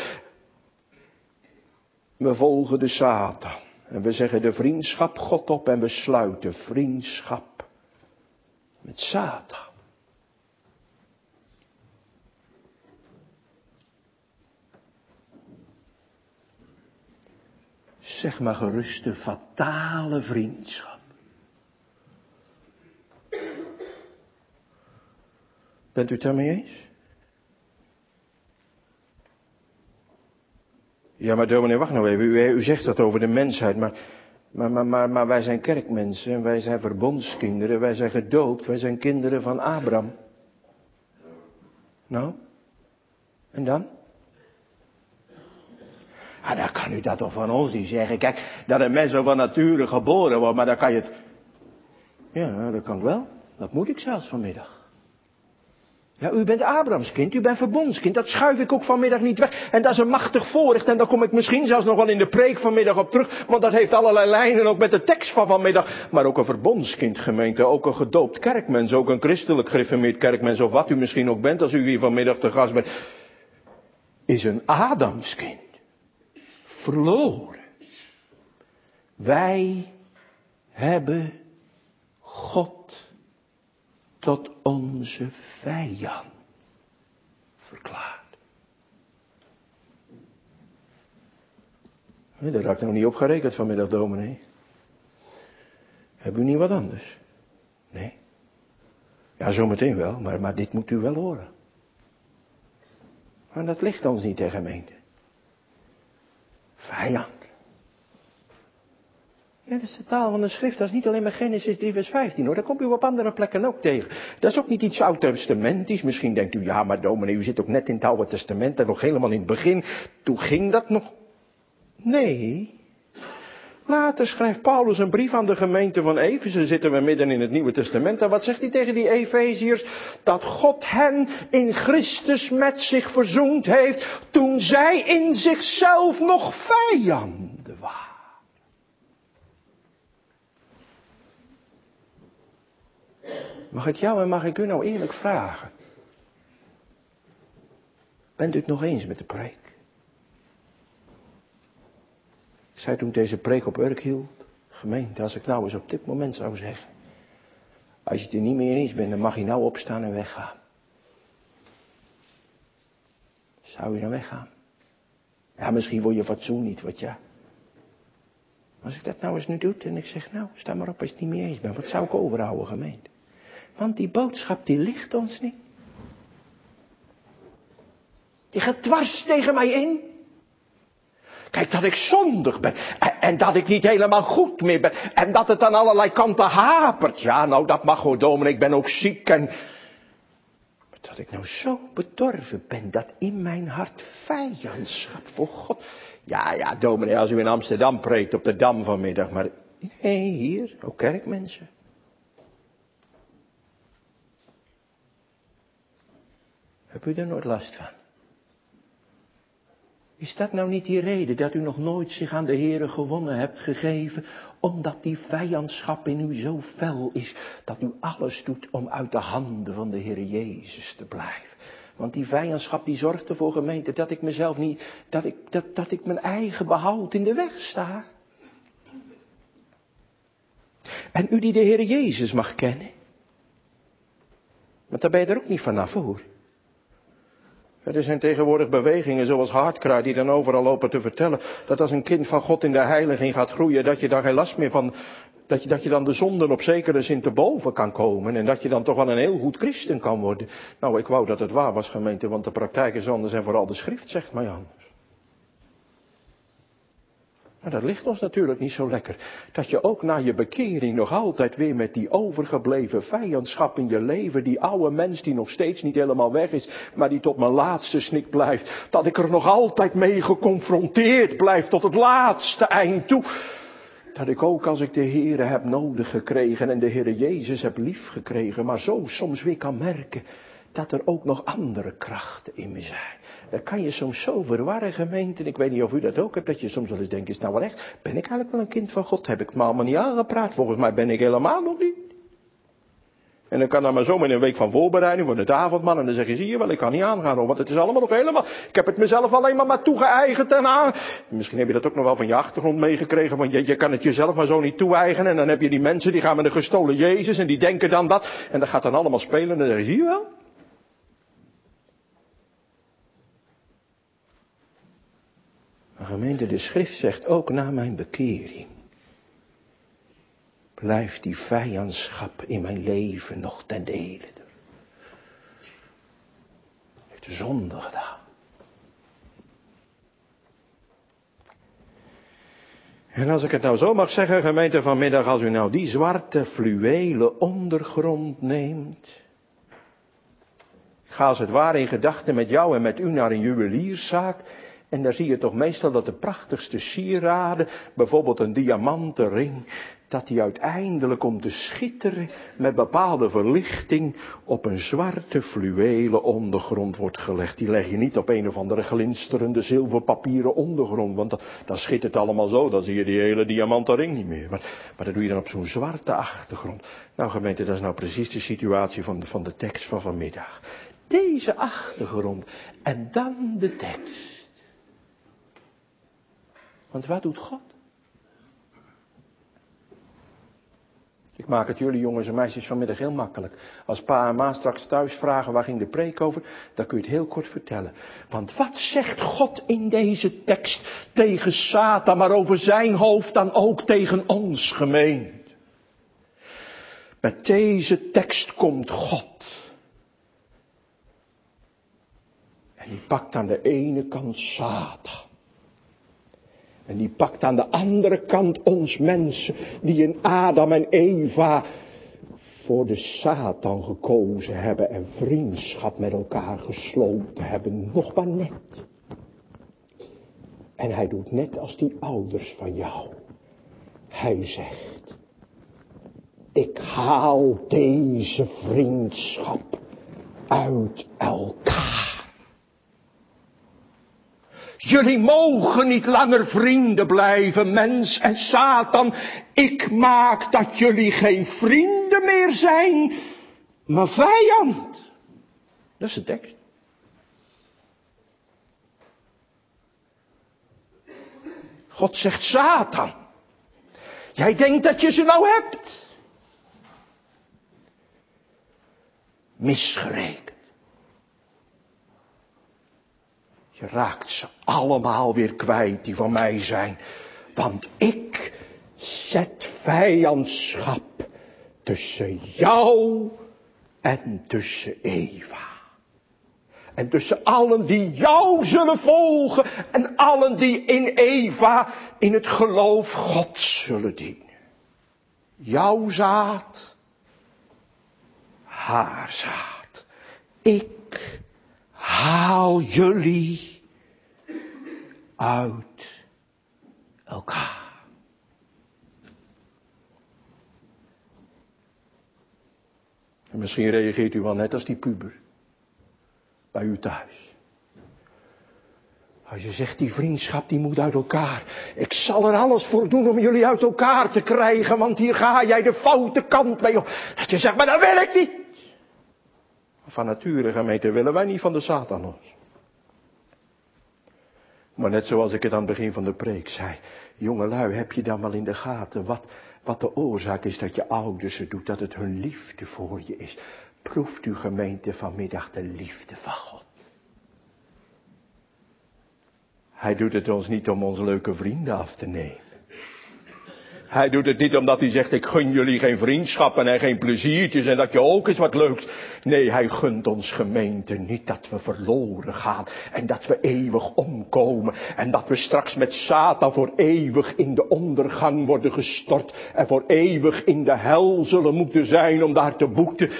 We volgen de Satan. En we zeggen de vriendschap God op en we sluiten vriendschap met Satan. Zeg maar gerust de fatale vriendschap. Bent u het daarmee eens? Ja, maar dominee, wacht nou even. U, u zegt dat over de mensheid, maar, maar, maar, maar, maar wij zijn kerkmensen en wij zijn verbondskinderen, wij zijn gedoopt, wij zijn kinderen van Abraham. Nou? En dan? Ah, dan kan u dat toch van ons niet zeggen. Kijk, dat een mens zo van nature geboren wordt, maar dan kan je het... Ja, dat kan ik wel. Dat moet ik zelfs vanmiddag. Ja, u bent Abrahams kind, u bent verbondskind, dat schuif ik ook vanmiddag niet weg. En dat is een machtig voorrecht en daar kom ik misschien zelfs nog wel in de preek vanmiddag op terug. Want dat heeft allerlei lijnen, ook met de tekst van vanmiddag. Maar ook een verbondskind, gemeente, ook een gedoopt kerkmens, ook een christelijk gereformeerd kerkmens, of wat u misschien ook bent als u hier vanmiddag te gast bent, is een Adamskind. Verloren. Wij hebben God tot onze vijand verklaard. Nee, daar had ik nou niet op gerekend vanmiddag, dominee. Hebben u niet wat anders? Nee. Ja, zometeen wel, maar, maar dit moet u wel horen. Maar dat ligt ons niet, hè, gemeente. Vijand. Ja, dat is de taal van de schrift. Dat is niet alleen bij Genesis drie vers vijftien hoor. Dat komt u op andere plekken ook tegen. Dat is ook niet iets oud-testamentisch. Misschien denkt u, ja maar dominee, u zit ook net in het Oude Testament en nog helemaal in het begin. Toen ging dat nog. Nee. Later schrijft Paulus een brief aan de gemeente van Efeze. Zitten we midden in het Nieuwe Testament. En wat zegt hij tegen die Efeziërs? Dat God hen in Christus met zich verzoend heeft. Toen zij in zichzelf nog vijanden waren. Mag ik jou en mag ik u nou eerlijk vragen? Bent u het nog eens met de preek? Ik zei toen ik deze preek op Urk hield. Gemeente, als ik nou eens op dit moment zou zeggen. Als je het er niet mee eens bent, dan mag je nou opstaan en weggaan. Zou je dan weggaan? Ja, misschien voor je fatsoen niet, wat ja. Als ik dat nou eens nu doe en ik zeg, nou, sta maar op als je het niet mee eens bent. Wat zou ik overhouden, gemeente? Want die boodschap, die ligt ons niet. Die gaat dwars tegen mij in. Kijk, dat ik zondig ben. En, en dat ik niet helemaal goed meer ben. En dat het aan allerlei kanten hapert. Ja, nou, dat mag hoor, dominee. Ik ben ook ziek en... Maar dat ik nou zo bedorven ben. Dat in mijn hart vijandschap voor God. Ja, ja, dominee, als u in Amsterdam preekt op de Dam vanmiddag. Maar nee, hier, ook kerkmensen. Heb u er nooit last van? Is dat nou niet die reden dat u nog nooit zich aan de Heere gewonnen hebt gegeven, omdat die vijandschap in u zo fel is, dat u alles doet om uit de handen van de Heere Jezus te blijven? Want die vijandschap die zorgt ervoor, gemeente, dat ik mezelf niet, dat ik, dat, dat ik mijn eigen behoud in de weg sta. En u die de Heere Jezus mag kennen, want daar ben je er ook niet vanaf hoor. Er zijn tegenwoordig bewegingen zoals Hardcry die dan overal lopen te vertellen dat als een kind van God in de heiliging gaat groeien, dat je daar geen last meer van, dat je, dat je dan de zonden op zekere zin te boven kan komen en dat je dan toch wel een heel goed christen kan worden. Nou, ik wou dat het waar was, gemeente, want de praktijk is anders en vooral de schrift zegt mij anders. Maar dat ligt ons natuurlijk niet zo lekker. Dat je ook na je bekering nog altijd weer met die overgebleven vijandschap in je leven, die oude mens die nog steeds niet helemaal weg is, maar die tot mijn laatste snik blijft. Dat ik er nog altijd mee geconfronteerd blijf tot het laatste eind toe. Dat ik ook als ik de Heere heb nodig gekregen en de Heere Jezus heb lief gekregen, maar zo soms weer kan merken dat er ook nog andere krachten in me zijn. Dat kan je soms zo verwarren, gemeente. Ik weet niet of u dat ook hebt, dat je soms wel eens denkt, is het nou wel echt? Ben ik eigenlijk wel een kind van God? Heb ik me allemaal niet aangepraat? Volgens mij ben ik helemaal nog niet. En dan kan dan maar zo met een week van voorbereiding voor het avondman. En dan zeg je, zie je wel, ik kan niet aangaan hoor, want het is allemaal nog helemaal. Ik heb het mezelf alleen maar maar toegeëigend en aan. Misschien heb je dat ook nog wel van je achtergrond meegekregen. Want je, je kan het jezelf maar zo niet toe-eigenen. En dan heb je die mensen die gaan met een gestolen Jezus en die denken dan dat. En dat gaat dan allemaal spelen en dan zeg je, zie je wel. Maar gemeente, de schrift zegt ook na mijn bekering. Blijft die vijandschap in mijn leven nog ten dele. Heeft de zonde gedaan. En als ik het nou zo mag zeggen, gemeente vanmiddag, als u nou die zwarte fluwelen ondergrond neemt. Ik ga als het ware in gedachten met jou en met u naar een juwelierszaak. En daar zie je toch meestal dat de prachtigste sieraden, bijvoorbeeld een diamanten ring, dat die uiteindelijk om te schitteren met bepaalde verlichting op een zwarte fluwelen ondergrond wordt gelegd. Die leg je niet op een of andere glinsterende zilverpapieren ondergrond, want dan, dan schittert het allemaal zo, dan zie je die hele diamanten ring niet meer. Maar, maar dat doe je dan op zo'n zwarte achtergrond. Nou gemeente, dat is nou precies de situatie van de, van de tekst van vanmiddag. Deze achtergrond en dan de tekst. Want wat doet God? Ik maak het jullie jongens en meisjes vanmiddag heel makkelijk. Als pa en ma straks thuis vragen waar ging de preek over, dan kun je het heel kort vertellen. Want wat zegt God in deze tekst tegen Satan, maar over zijn hoofd dan ook tegen ons gemeente? Met deze tekst komt God. En die pakt aan de ene kant Satan. En die pakt aan de andere kant ons mensen, die in Adam en Eva voor de Satan gekozen hebben en vriendschap met elkaar gesloten hebben, nog maar net. En hij doet net als die ouders van jou. Hij zegt, ik haal deze vriendschap uit elkaar. Jullie mogen niet langer vrienden blijven, mens en Satan. Ik maak dat jullie geen vrienden meer zijn, maar vijand. Dat is de tekst. God zegt, Satan, jij denkt dat je ze nou hebt. Misgerekend. Je raakt ze allemaal weer kwijt die van mij zijn. Want ik zet vijandschap tussen jou en tussen Eva. En tussen allen die jou zullen volgen en allen die in Eva in het geloof God zullen dienen. Jouw zaad, haar zaad. Ik haal jullie uit elkaar. En misschien reageert u wel net als die puber. Bij u thuis. Als je zegt, die vriendschap die moet uit elkaar. Ik zal er alles voor doen om jullie uit elkaar te krijgen. Want hier ga jij de foute kant mee op. Dat je zegt, maar dat wil ik niet. Van nature, gemeente, willen wij niet van de Satan los. Maar net zoals ik het aan het begin van de preek zei. Jongelui, heb je dan wel in de gaten wat, wat de oorzaak is dat je ouders het doet. Dat het hun liefde voor je is. Proeft u, gemeente, vanmiddag de liefde van God. Hij doet het ons niet om onze leuke vrienden af te nemen. Hij doet het niet omdat hij zegt, ik gun jullie geen vriendschappen en geen pleziertjes en dat je ook eens wat leuks. Nee, hij gunt ons, gemeente, niet dat we verloren gaan en dat we eeuwig omkomen. En dat we straks met Satan voor eeuwig in de ondergang worden gestort en voor eeuwig in de hel zullen moeten zijn om daar te boeten.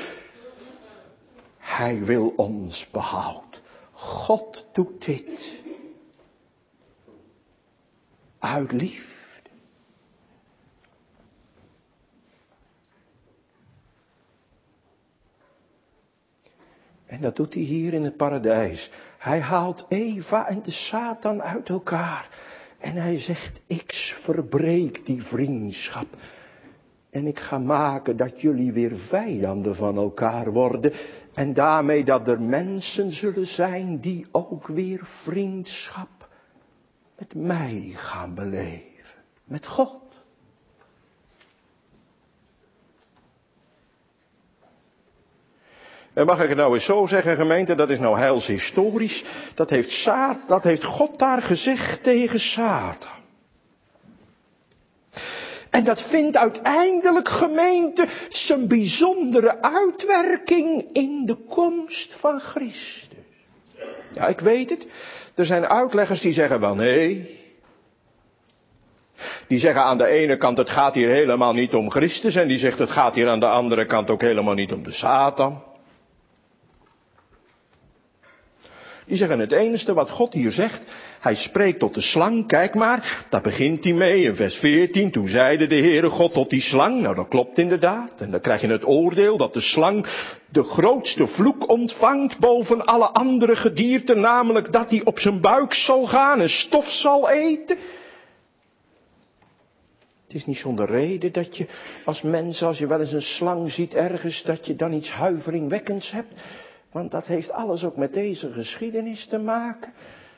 Hij wil ons behouden. God doet dit. Uit liefde. En dat doet hij hier in het paradijs. Hij haalt Eva en de Satan uit elkaar. En hij zegt, ik verbreek die vriendschap. En ik ga maken dat jullie weer vijanden van elkaar worden. En daarmee dat er mensen zullen zijn die ook weer vriendschap met mij gaan beleven. Met God. En mag ik het nou eens zo zeggen, gemeente, dat is nou heilshistorisch. Dat heeft, Sa- dat heeft God daar gezegd tegen Satan. En dat vindt uiteindelijk, gemeente, zijn bijzondere uitwerking in de komst van Christus. Ja, ik weet het. Er zijn uitleggers die zeggen wel nee. Die zeggen aan de ene kant het gaat hier helemaal niet om Christus. En die zegt het gaat hier aan de andere kant ook helemaal niet om de Satan. Die zeggen het enige wat God hier zegt. Hij spreekt tot de slang. Kijk maar, daar begint hij mee in vers veertien. Toen zeide de Heere God tot die slang. Nou, dat klopt inderdaad. En dan krijg je het oordeel dat de slang de grootste vloek ontvangt boven alle andere gedierten. Namelijk dat hij op zijn buik zal gaan en stof zal eten. Het is niet zonder reden dat je als mens, als je wel eens een slang ziet ergens, dat je dan iets huiveringwekkends hebt. Want dat heeft alles ook met deze geschiedenis te maken.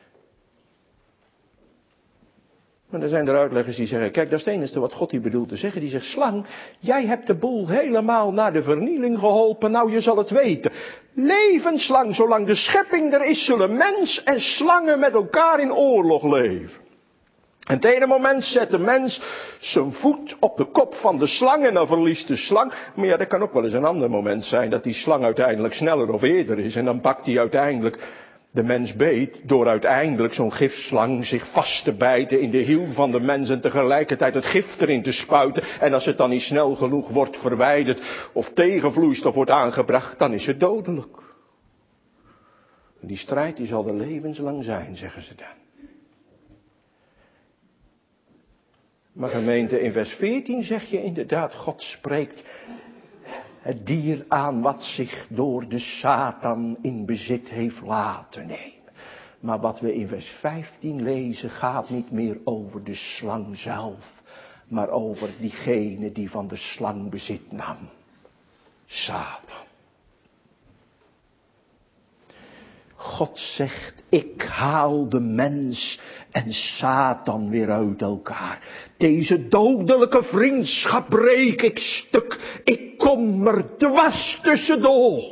Maar er zijn er uitleggers die zeggen, kijk, dat is het enige wat God hier bedoelt te zeggen. Die zegt, slang, jij hebt de boel helemaal naar de vernieling geholpen. Nou, je zal het weten. Levenslang, zolang de schepping er is, zullen mens en slangen met elkaar in oorlog leven. En het ene moment zet de mens zijn voet op de kop van de slang en dan verliest de slang. Maar ja, dat kan ook wel eens een ander moment zijn dat die slang uiteindelijk sneller of eerder is. En dan pakt hij uiteindelijk De mens beet door uiteindelijk zo'n gifslang zich vast te bijten in de hiel van de mens en tegelijkertijd het gif erin te spuiten. En als het dan niet snel genoeg wordt verwijderd of tegenvloeistof wordt aangebracht, dan is het dodelijk. Die strijd die zal er levenslang zijn, zeggen ze dan. Maar gemeente, in vers veertien zeg je inderdaad, God spreekt het dier aan wat zich door de Satan in bezit heeft laten nemen. Maar wat we in vers vijftien lezen gaat niet meer over de slang zelf, maar over diegene die van de slang bezit nam. Satan. God zegt, ik haal de mens en Satan weer uit elkaar. Deze dodelijke vriendschap breek ik stuk. Ik kom er dwars tussendoor.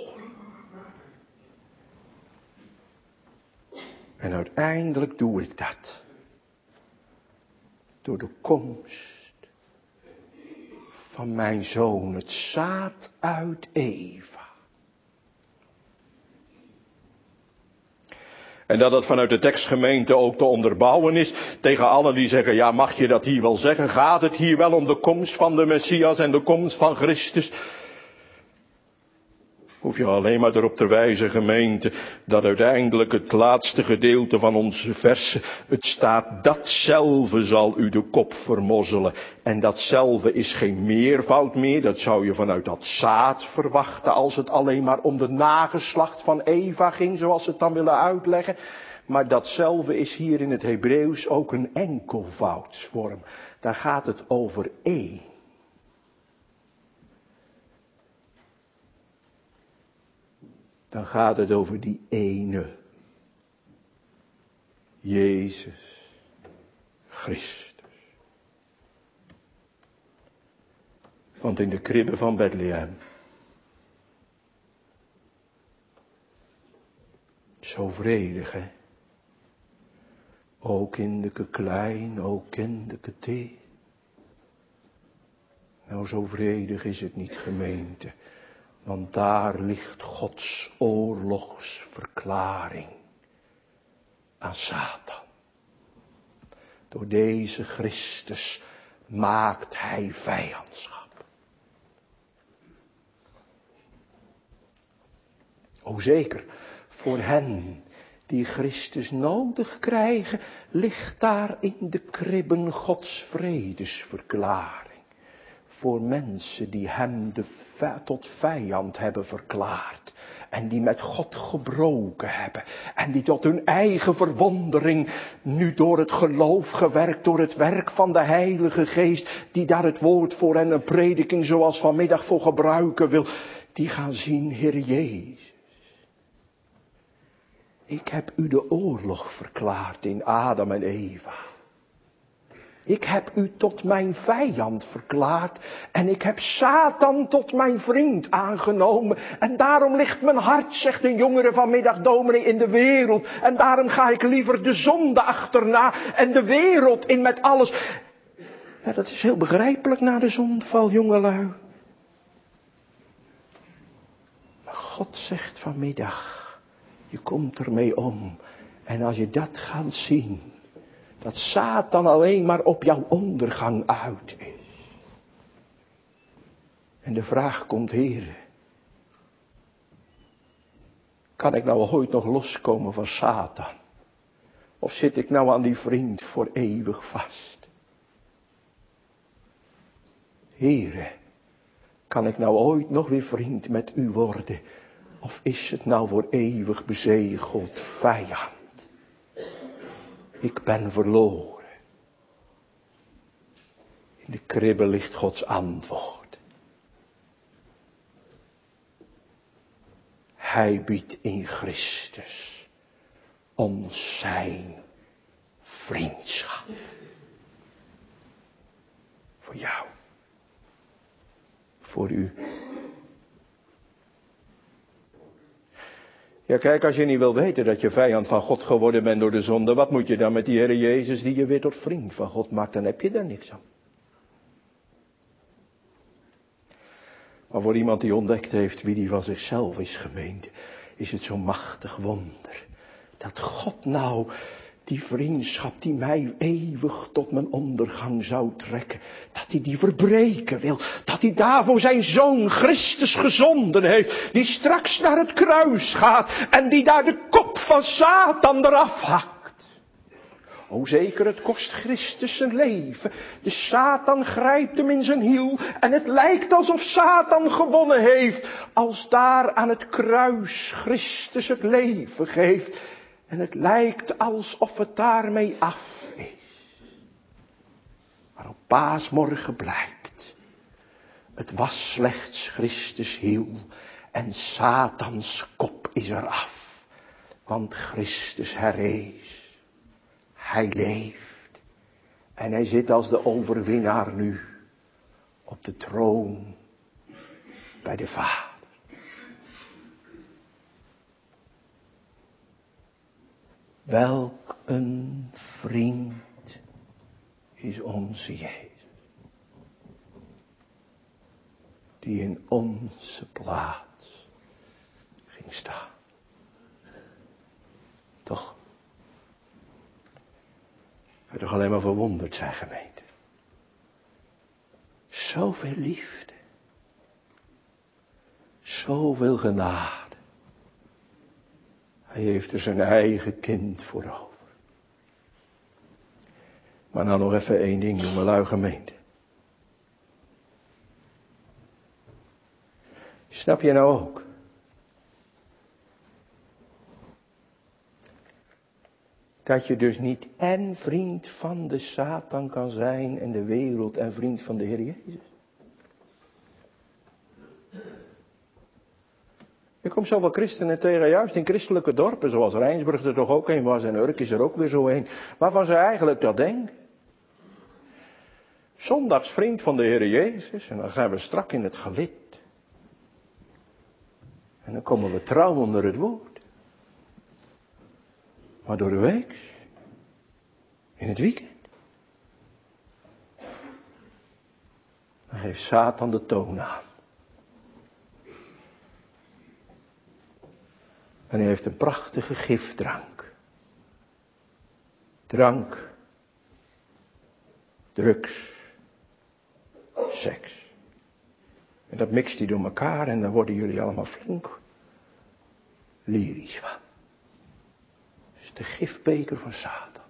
En uiteindelijk doe ik dat. Door de komst van mijn zoon, het zaad uit Eva. En dat het vanuit de tekstgemeente ook te onderbouwen is tegen allen die zeggen, ja, mag je dat hier wel zeggen? Gaat het hier wel om de komst van de Messias en de komst van Christus? Hoef je alleen maar erop te wijzen, gemeente, dat uiteindelijk het laatste gedeelte van onze versen, het staat, datzelfde zal u de kop vermozzelen. En datzelfde is geen meervoud meer, dat zou je vanuit dat zaad verwachten als het alleen maar om de nageslacht van Eva ging, zoals ze het dan willen uitleggen. Maar datzelfde is hier in het Hebreeuws ook een enkelvoudsvorm. Daar gaat het over één. Dan gaat het over die ene. Jezus Christus. Want in de kribbe van Bethlehem. Zo vredig, hè. O kindeke klein, o kindeke teer. Nou, zo vredig is het niet, gemeente. Want daar ligt Gods oorlogsverklaring aan Satan. Door deze Christus maakt hij vijandschap. O zeker, voor hen die Christus nodig krijgen, ligt daar in de kribben Gods vredesverklaring. Voor mensen die hem de v- tot vijand hebben verklaard. En die met God gebroken hebben. En die tot hun eigen verwondering nu door het geloof gewerkt. Door het werk van de Heilige Geest. Die daar het woord voor en een prediking zoals vanmiddag voor gebruiken wil. Die gaan zien, Heer Jezus. Ik heb u de oorlog verklaard in Adam en Eva. Ik heb u tot mijn vijand verklaard en ik heb Satan tot mijn vriend aangenomen. En daarom ligt mijn hart, zegt een jongere vanmiddag, dominee, in de wereld. En daarom ga ik liever de zonde achterna en de wereld in met alles. Ja, dat is heel begrijpelijk na de zondeval, jongelui. Maar God zegt vanmiddag, je komt ermee om. En als je dat gaat zien, dat Satan alleen maar op jouw ondergang uit is. En de vraag komt, Heere, kan ik nou ooit nog loskomen van Satan? Of zit ik nou aan die vriend voor eeuwig vast? Heere, kan ik nou ooit nog weer vriend met u worden? Of is het nou voor eeuwig bezegeld vijand? Ik ben verloren. In de kribbe ligt Gods antwoord. Hij biedt in Christus ons zijn vriendschap. Voor jou. Voor u. Ja, kijk, als je niet wil weten dat je vijand van God geworden bent door de zonde, wat moet je dan met die Heer Jezus die je weer tot vriend van God maakt? Dan heb je daar niks aan. Maar voor iemand die ontdekt heeft wie die van zichzelf is, gemeente, is het zo'n machtig wonder Dat God nou die vriendschap die mij eeuwig tot mijn ondergang zou trekken, dat hij die verbreken wil. Dat hij daarvoor zijn zoon Christus gezonden heeft. Die straks naar het kruis gaat en die daar de kop van Satan eraf hakt. O zeker, het kost Christus zijn leven. De Satan grijpt hem in zijn hiel. En het lijkt alsof Satan gewonnen heeft. Als daar aan het kruis Christus het leven geeft. En het lijkt alsof het daarmee af is. Maar op paasmorgen blijkt. Het was slechts Christus hiel. En Satans kop is eraf. Want Christus herrees. Hij leeft. En hij zit als de overwinnaar nu. Op de troon. Bij de Vader. Welk een vriend is onze Jezus. Die in onze plaats ging staan. Toch? We toch alleen maar verwonderd zijn, gemeente. Zoveel liefde. Zoveel genade. Hij heeft er zijn eigen kind voor over. Maar nou nog even één ding doen, mijn lui gemeente. Snap je nou ook? Dat je dus niet en vriend van de Satan kan zijn en de wereld en vriend van de Heer Jezus. Er komt zoveel christenen tegen, juist in christelijke dorpen, zoals Rijnsburg er toch ook een was en Urk is er ook weer zo een, waarvan ze eigenlijk dat denken. Zondags vriend van de Heer Jezus en dan zijn we strak in het gelid. En dan komen we trouw onder het woord. Maar door de week, in het weekend, dan geeft Satan de toon aan. En hij heeft een prachtige gifdrank. Drank, drugs, seks. En dat mixt hij door elkaar en dan worden jullie allemaal flink lyrisch van. De gifbeker van Satan.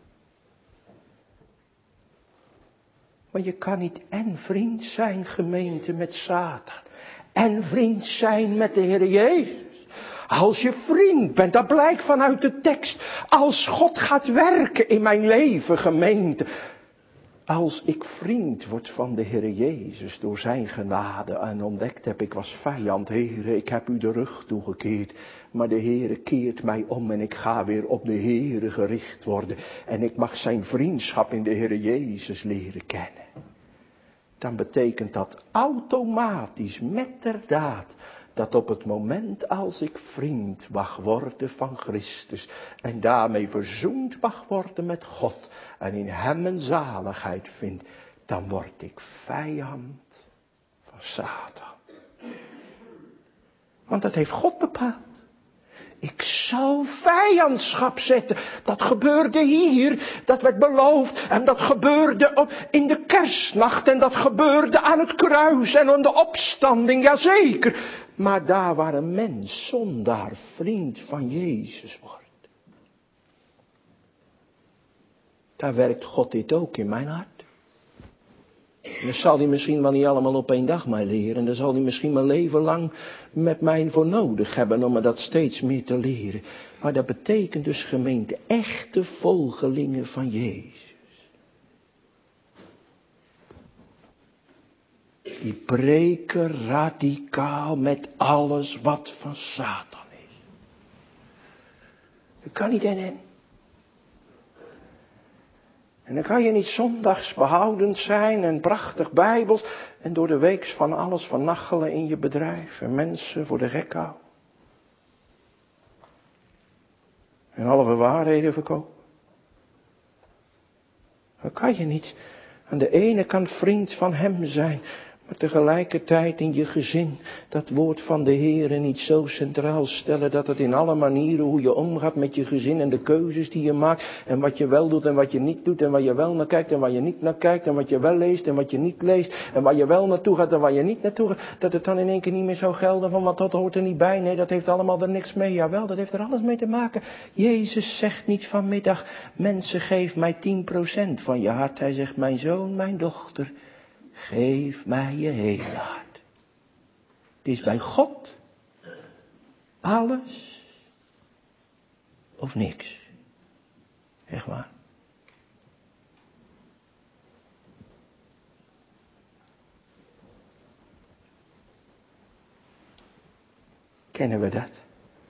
Maar je kan niet en vriend zijn, gemeente, met Satan. En vriend zijn met de Heer Jezus. Als je vriend bent, dat blijkt vanuit de tekst. Als God gaat werken in mijn leven, gemeente. Als ik vriend word van de Heer Jezus door zijn genade en ontdekt heb, ik was vijand, Heere, ik heb u de rug toegekeerd. Maar de Heere keert mij om en ik ga weer op de Heere gericht worden. En ik mag zijn vriendschap in de Heer Jezus leren kennen. Dan betekent dat automatisch, metterdaad, dat op het moment als ik vriend mag worden van Christus en daarmee verzoend mag worden met God en in hem een zaligheid vind, dan word ik vijand van Satan. Want dat heeft God bepaald. Ik zal vijandschap zetten. Dat gebeurde hier. Dat werd beloofd. En dat gebeurde in de kerstnacht. En dat gebeurde aan het kruis. En aan de opstanding. Jazeker. Maar daar waar een mens zondaar vriend van Jezus wordt. Daar werkt God dit ook in mijn hart. En dat zal hij misschien wel niet allemaal op één dag maar leren. En dat zal hij misschien mijn leven lang met mij voor nodig hebben om me dat steeds meer te leren. Maar dat betekent dus, gemeente, echte volgelingen van Jezus. Die breken radicaal met alles wat van Satan is. Dat kan niet en en. En dan kan je niet zondags behoudend zijn en prachtig bijbels en door de weeks van alles vernachelen in je bedrijf en mensen voor de gek houden. En halve waarheden verkopen. Dan kan je niet aan de ene kant vriend van hem zijn, Maar tegelijkertijd in je gezin dat woord van de Heere niet zo centraal stellen dat het in alle manieren hoe je omgaat met je gezin en de keuzes die je maakt en wat je wel doet en wat je niet doet en waar je wel naar kijkt en waar je niet naar kijkt en wat je wel leest en wat je niet leest en waar je wel naartoe gaat en waar je niet naartoe gaat, dat het dan in één keer niet meer zou gelden van wat dat hoort er niet bij. Nee, dat heeft allemaal er niks mee. Jawel, dat heeft er alles mee te maken. Jezus zegt niet vanmiddag, mensen geef mij tien procent van je hart. Hij zegt, mijn zoon, mijn dochter, geef mij je hele hart. Het is bij God alles of niks. Echt waar. Kennen we dat?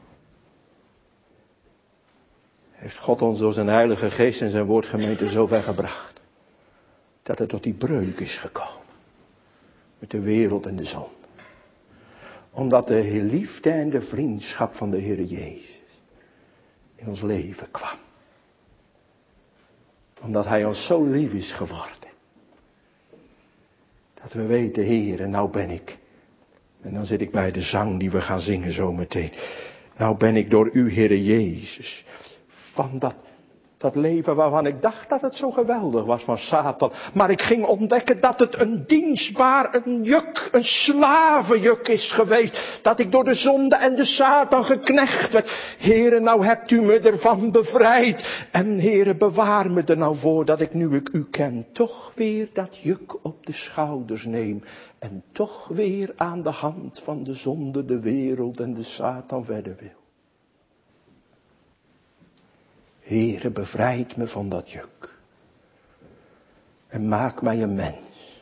Heeft God ons door zijn Heilige Geest en zijn woordgemeente zover gebracht, dat het tot die breuk is gekomen. Met de wereld en de zon. Omdat de liefde en de vriendschap van de Heer Jezus in ons leven kwam. Omdat Hij ons zo lief is geworden. Dat we weten, Heer, en nou ben ik. En dan zit ik bij de zang die we gaan zingen zometeen. Nou ben ik door u, Heer Jezus, van dat... Dat leven waarvan ik dacht dat het zo geweldig was van Satan. Maar ik ging ontdekken dat het een dienstbaar, een juk, een slavenjuk is geweest. Dat ik door de zonde en de Satan geknecht werd. Heere, nou hebt u me ervan bevrijd. En Heere, bewaar me er nou voor dat ik nu ik u ken toch weer dat juk op de schouders neem. En toch weer aan de hand van de zonde, de wereld en de Satan verder wil. Heere, bevrijd me van dat juk. En maak mij een mens.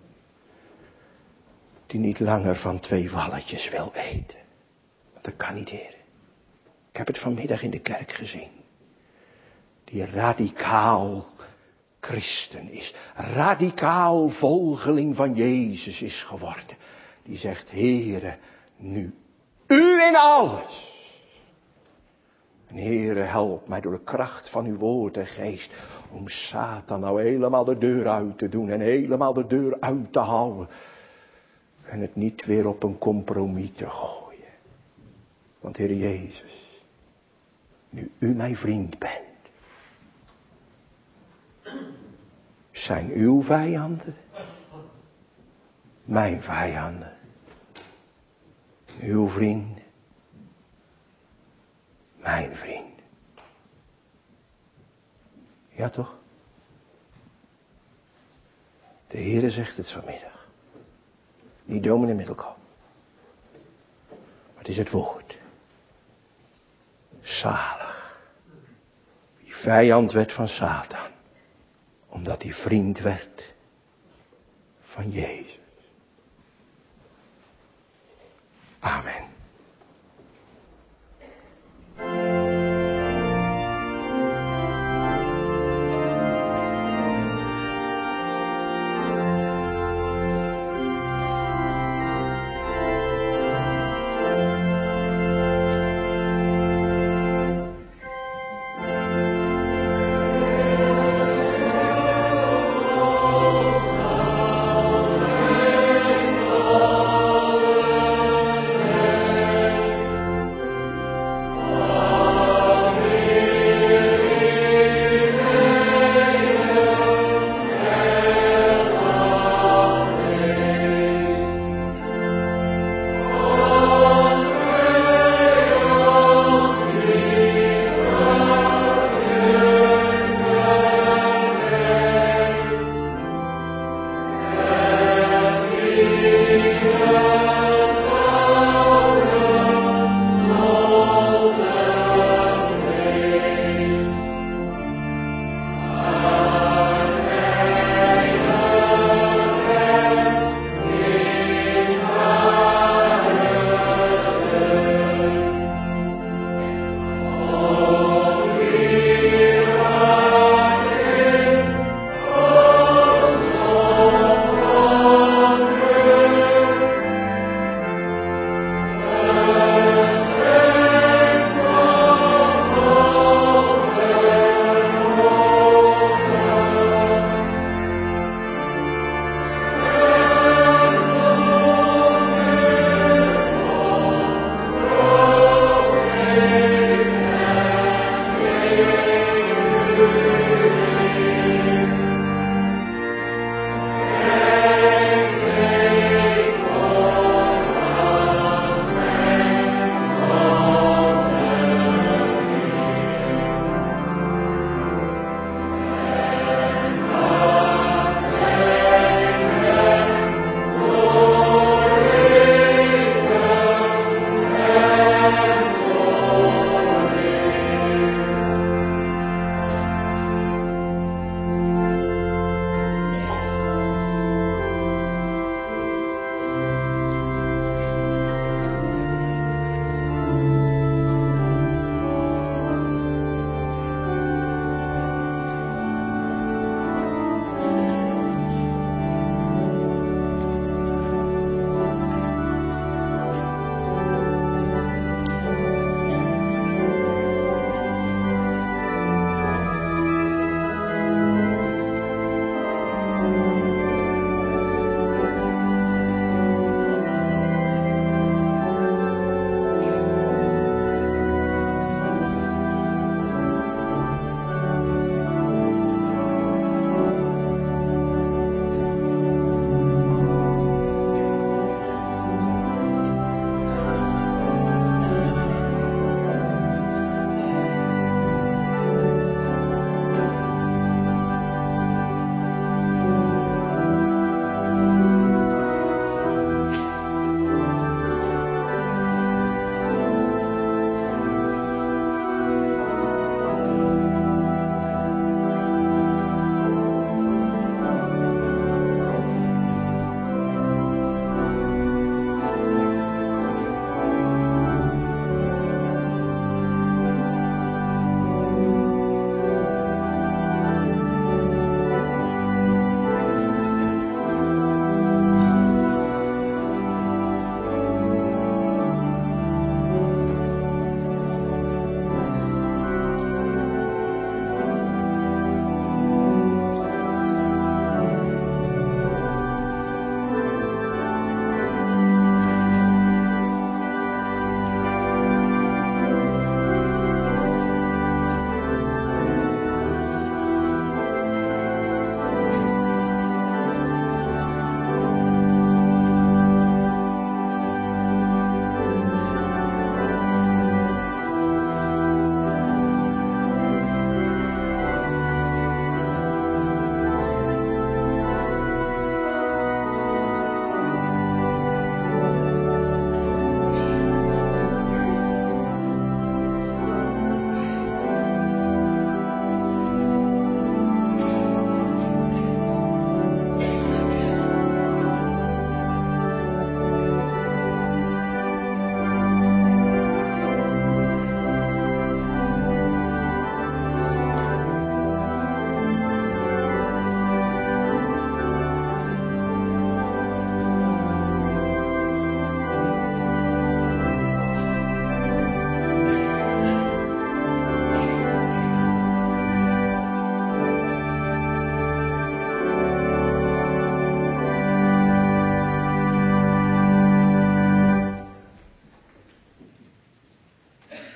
Die niet langer van twee walletjes wil eten. Want dat kan niet, Heere. Ik heb het vanmiddag in de kerk gezien. Die radicaal christen is. Radicaal volgeling van Jezus is geworden. Die zegt, Heere, nu u in alles. En Heere, help mij door de kracht van uw woord en geest. Om Satan nou helemaal de deur uit te doen. En helemaal de deur uit te houden. En het niet weer op een compromis te gooien. Want Heer Jezus. Nu u mijn vriend bent. Zijn uw vijanden. Mijn vijanden. Uw vriend. Mijn vriend. Ja toch? De Heere zegt het vanmiddag. Niet dominee Middelkoop. Maar het is het woord. Zalig. Wie vijand werd van Satan. Omdat hij vriend werd van Jezus. Amen.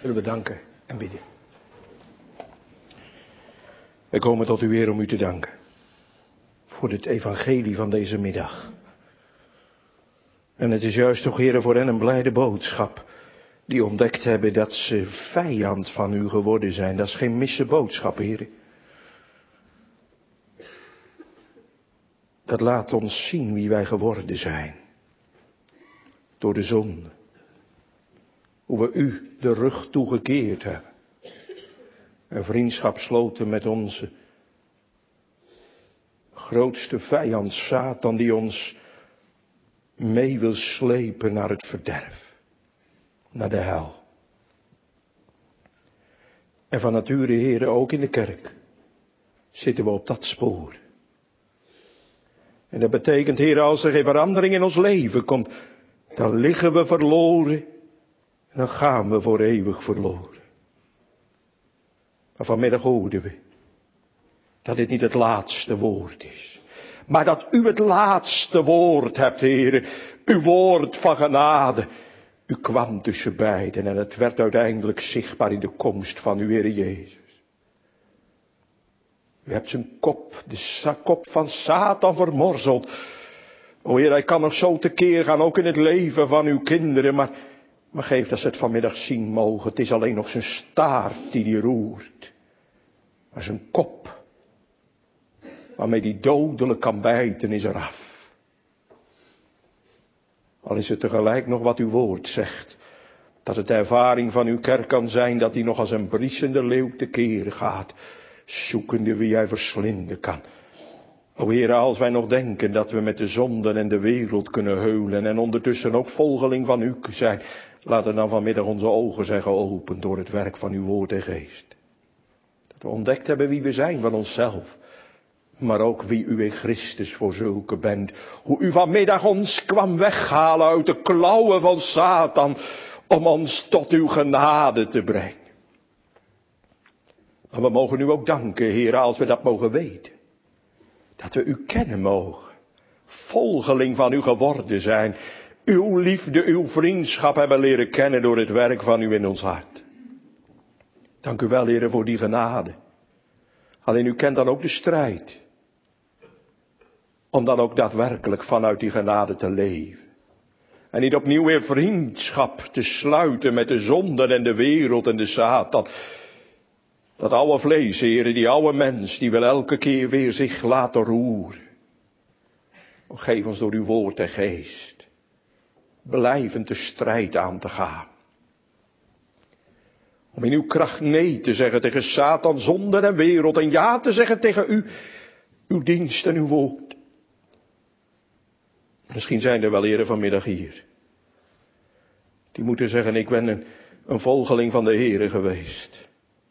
Zullen we danken en bidden. Wij komen tot u weer om u te danken. Voor het evangelie van deze middag. En het is juist toch, Heere, voor hen een blijde boodschap. Die ontdekt hebben dat ze vijand van u geworden zijn. Dat is geen misse boodschap, Heere. Dat laat ons zien wie wij geworden zijn. Door de zonde. Hoe we u de rug toegekeerd hebben. En vriendschap sloten met onze grootste vijand, Satan, die ons mee wil slepen naar het verderf. Naar de hel. En van nature, Heere, ook in de kerk zitten we op dat spoor. En dat betekent, Heere, als er geen verandering in ons leven komt, dan liggen we verloren en dan gaan we voor eeuwig verloren. Maar vanmiddag hoorden we dat dit niet het laatste woord is. Maar dat u het laatste woord hebt, Heere. Uw woord van genade. U kwam tussen beiden en het werd uiteindelijk zichtbaar in de komst van uw Heere Jezus. U hebt zijn kop, de kop van Satan vermorzeld. O Heer, hij kan nog zo tekeer gaan, ook in het leven van uw kinderen. Maar, maar geef dat ze het vanmiddag zien mogen. Het is alleen nog zijn staart die die roert. Maar zijn kop, waarmee die dodelijk kan bijten, is eraf. Al is het tegelijk nog wat uw woord zegt. Dat het de ervaring van uw kerk kan zijn dat hij nog als een briesende leeuw tekeer gaat. Zoekende wie hij verslinden kan. O Heer, als wij nog denken dat we met de zonden en de wereld kunnen heulen. En ondertussen ook volgeling van u zijn. Laten dan vanmiddag onze ogen zijn geopend door het werk van uw woord en geest. Dat we ontdekt hebben wie we zijn van onszelf. Maar ook wie u in Christus voor zulke bent. Hoe u vanmiddag ons kwam weghalen uit de klauwen van Satan. Om ons tot uw genade te brengen. Maar we mogen u ook danken, Heer, als we dat mogen weten. Dat we u kennen mogen. Volgeling van u geworden zijn. Uw liefde, uw vriendschap hebben leren kennen door het werk van u in ons hart. Dank u wel, Heer, voor die genade. Alleen u kent dan ook de strijd. Om dan ook daadwerkelijk vanuit die genade te leven. En niet opnieuw weer vriendschap te sluiten met de zonden en de wereld en de Satan. Dat oude vlees, Heer, die oude mens, die wil elke keer weer zich laten roeren. Geef ons door uw woord en geest blijvend de strijd aan te gaan. Om in uw kracht nee te zeggen tegen Satan, zonde en wereld. En ja te zeggen tegen u, uw dienst en uw woord. Misschien zijn er wel heren vanmiddag hier. Die moeten zeggen, ik ben een, een volgeling van de Heere geweest.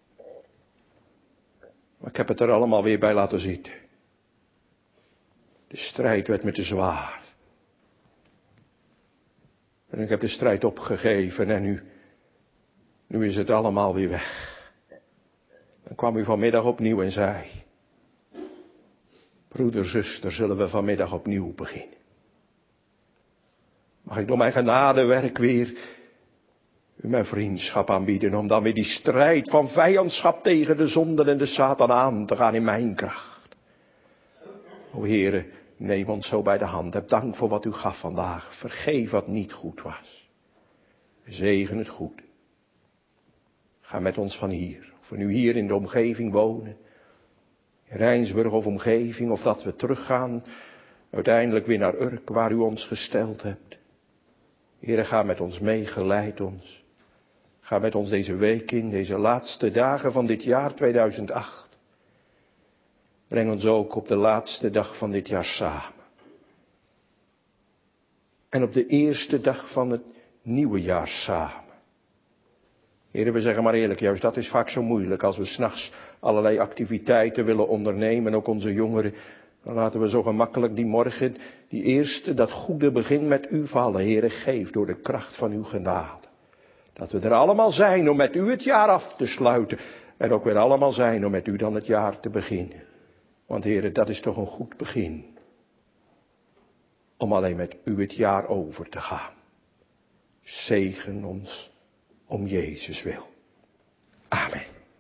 Maar ik heb het er allemaal weer bij laten zitten. De strijd werd me te zwaar. En ik heb de strijd opgegeven en nu, nu is het allemaal weer weg. Dan kwam u vanmiddag opnieuw en zei, broeder, zuster, zullen we vanmiddag opnieuw beginnen. Mag ik door mijn genadewerk weer u mijn vriendschap aanbieden, om dan weer die strijd van vijandschap tegen de zonde en de Satan aan te gaan in mijn kracht. O Heere, neem ons zo bij de hand. Heb dank voor wat u gaf vandaag. Vergeef wat niet goed was. Zegen het goed. Ga met ons van hier. Of we nu hier in de omgeving wonen. In Rijnsburg of omgeving. Of dat we teruggaan. Uiteindelijk weer naar Urk waar u ons gesteld hebt. Heere, ga met ons mee. Geleid ons. Ga met ons deze week in. Deze laatste dagen van dit jaar tweeduizend acht. Breng ons ook op de laatste dag van dit jaar samen. En op de eerste dag van het nieuwe jaar samen. Heren, we zeggen maar eerlijk, juist dat is vaak zo moeilijk. Als we 's nachts allerlei activiteiten willen ondernemen, ook onze jongeren. Dan laten we zo gemakkelijk die morgen, die eerste, dat goede begin met u vallen. Heren, geef door de kracht van uw genade. Dat we er allemaal zijn om met u het jaar af te sluiten. En ook weer allemaal zijn om met u dan het jaar te beginnen. Want heren, dat is toch een goed begin. Om alleen met u het jaar over te gaan. Zegen ons om Jezus wil. Amen.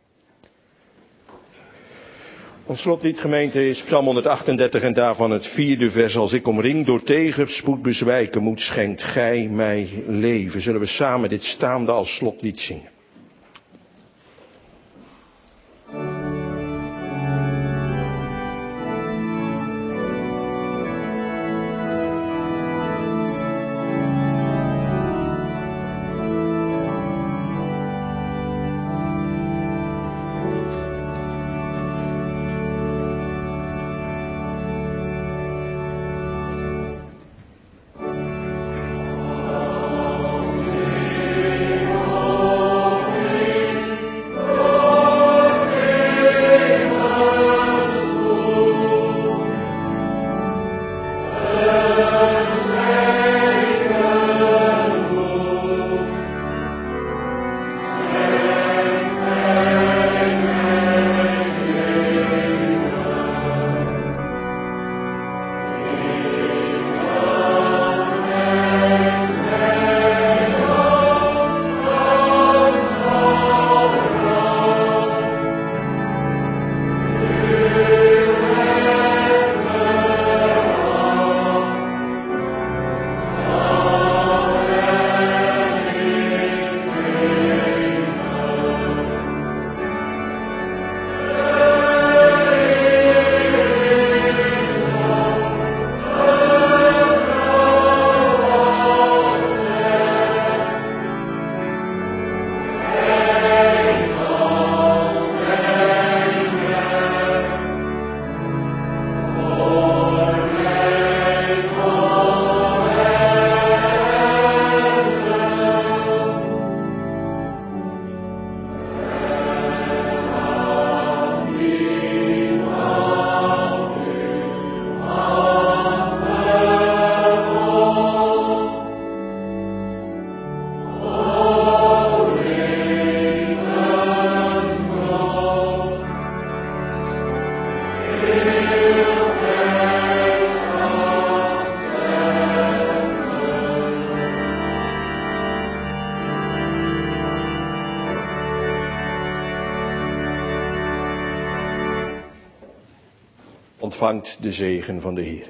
Ons slotlied, gemeente, is Psalm honderdachtendertig en daarvan het vierde vers. Als ik omringd door tegenspoed bezwijken moet, schenkt gij mij leven. Zullen we samen dit staande als slotlied zingen? Ontvangt de zegen van de Heere.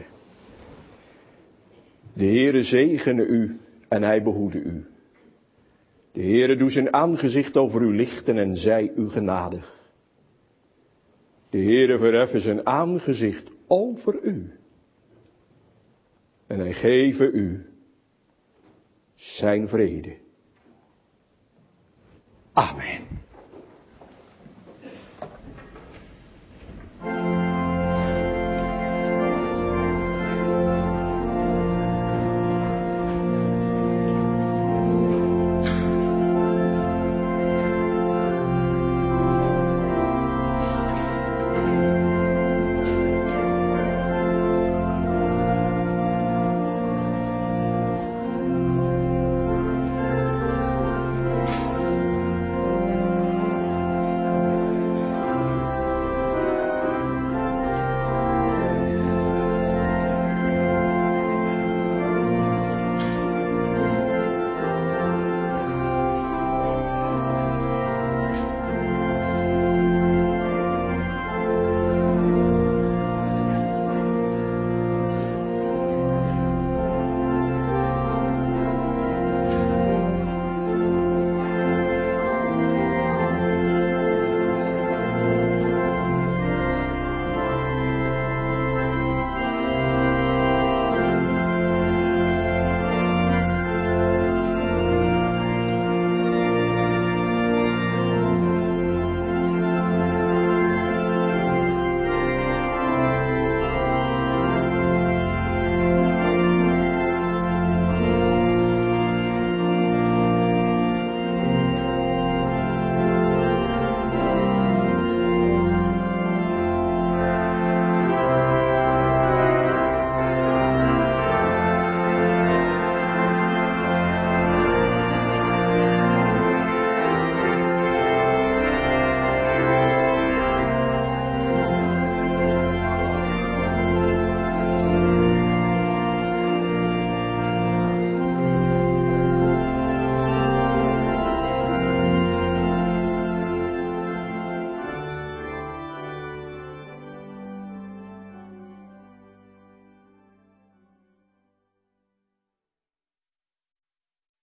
De Heere zegene u en hij behoede u. De Heere doe zijn aangezicht over u lichten en zij u genadig. De Heere verheffe zijn aangezicht over u. En hij geve u zijn vrede. Amen.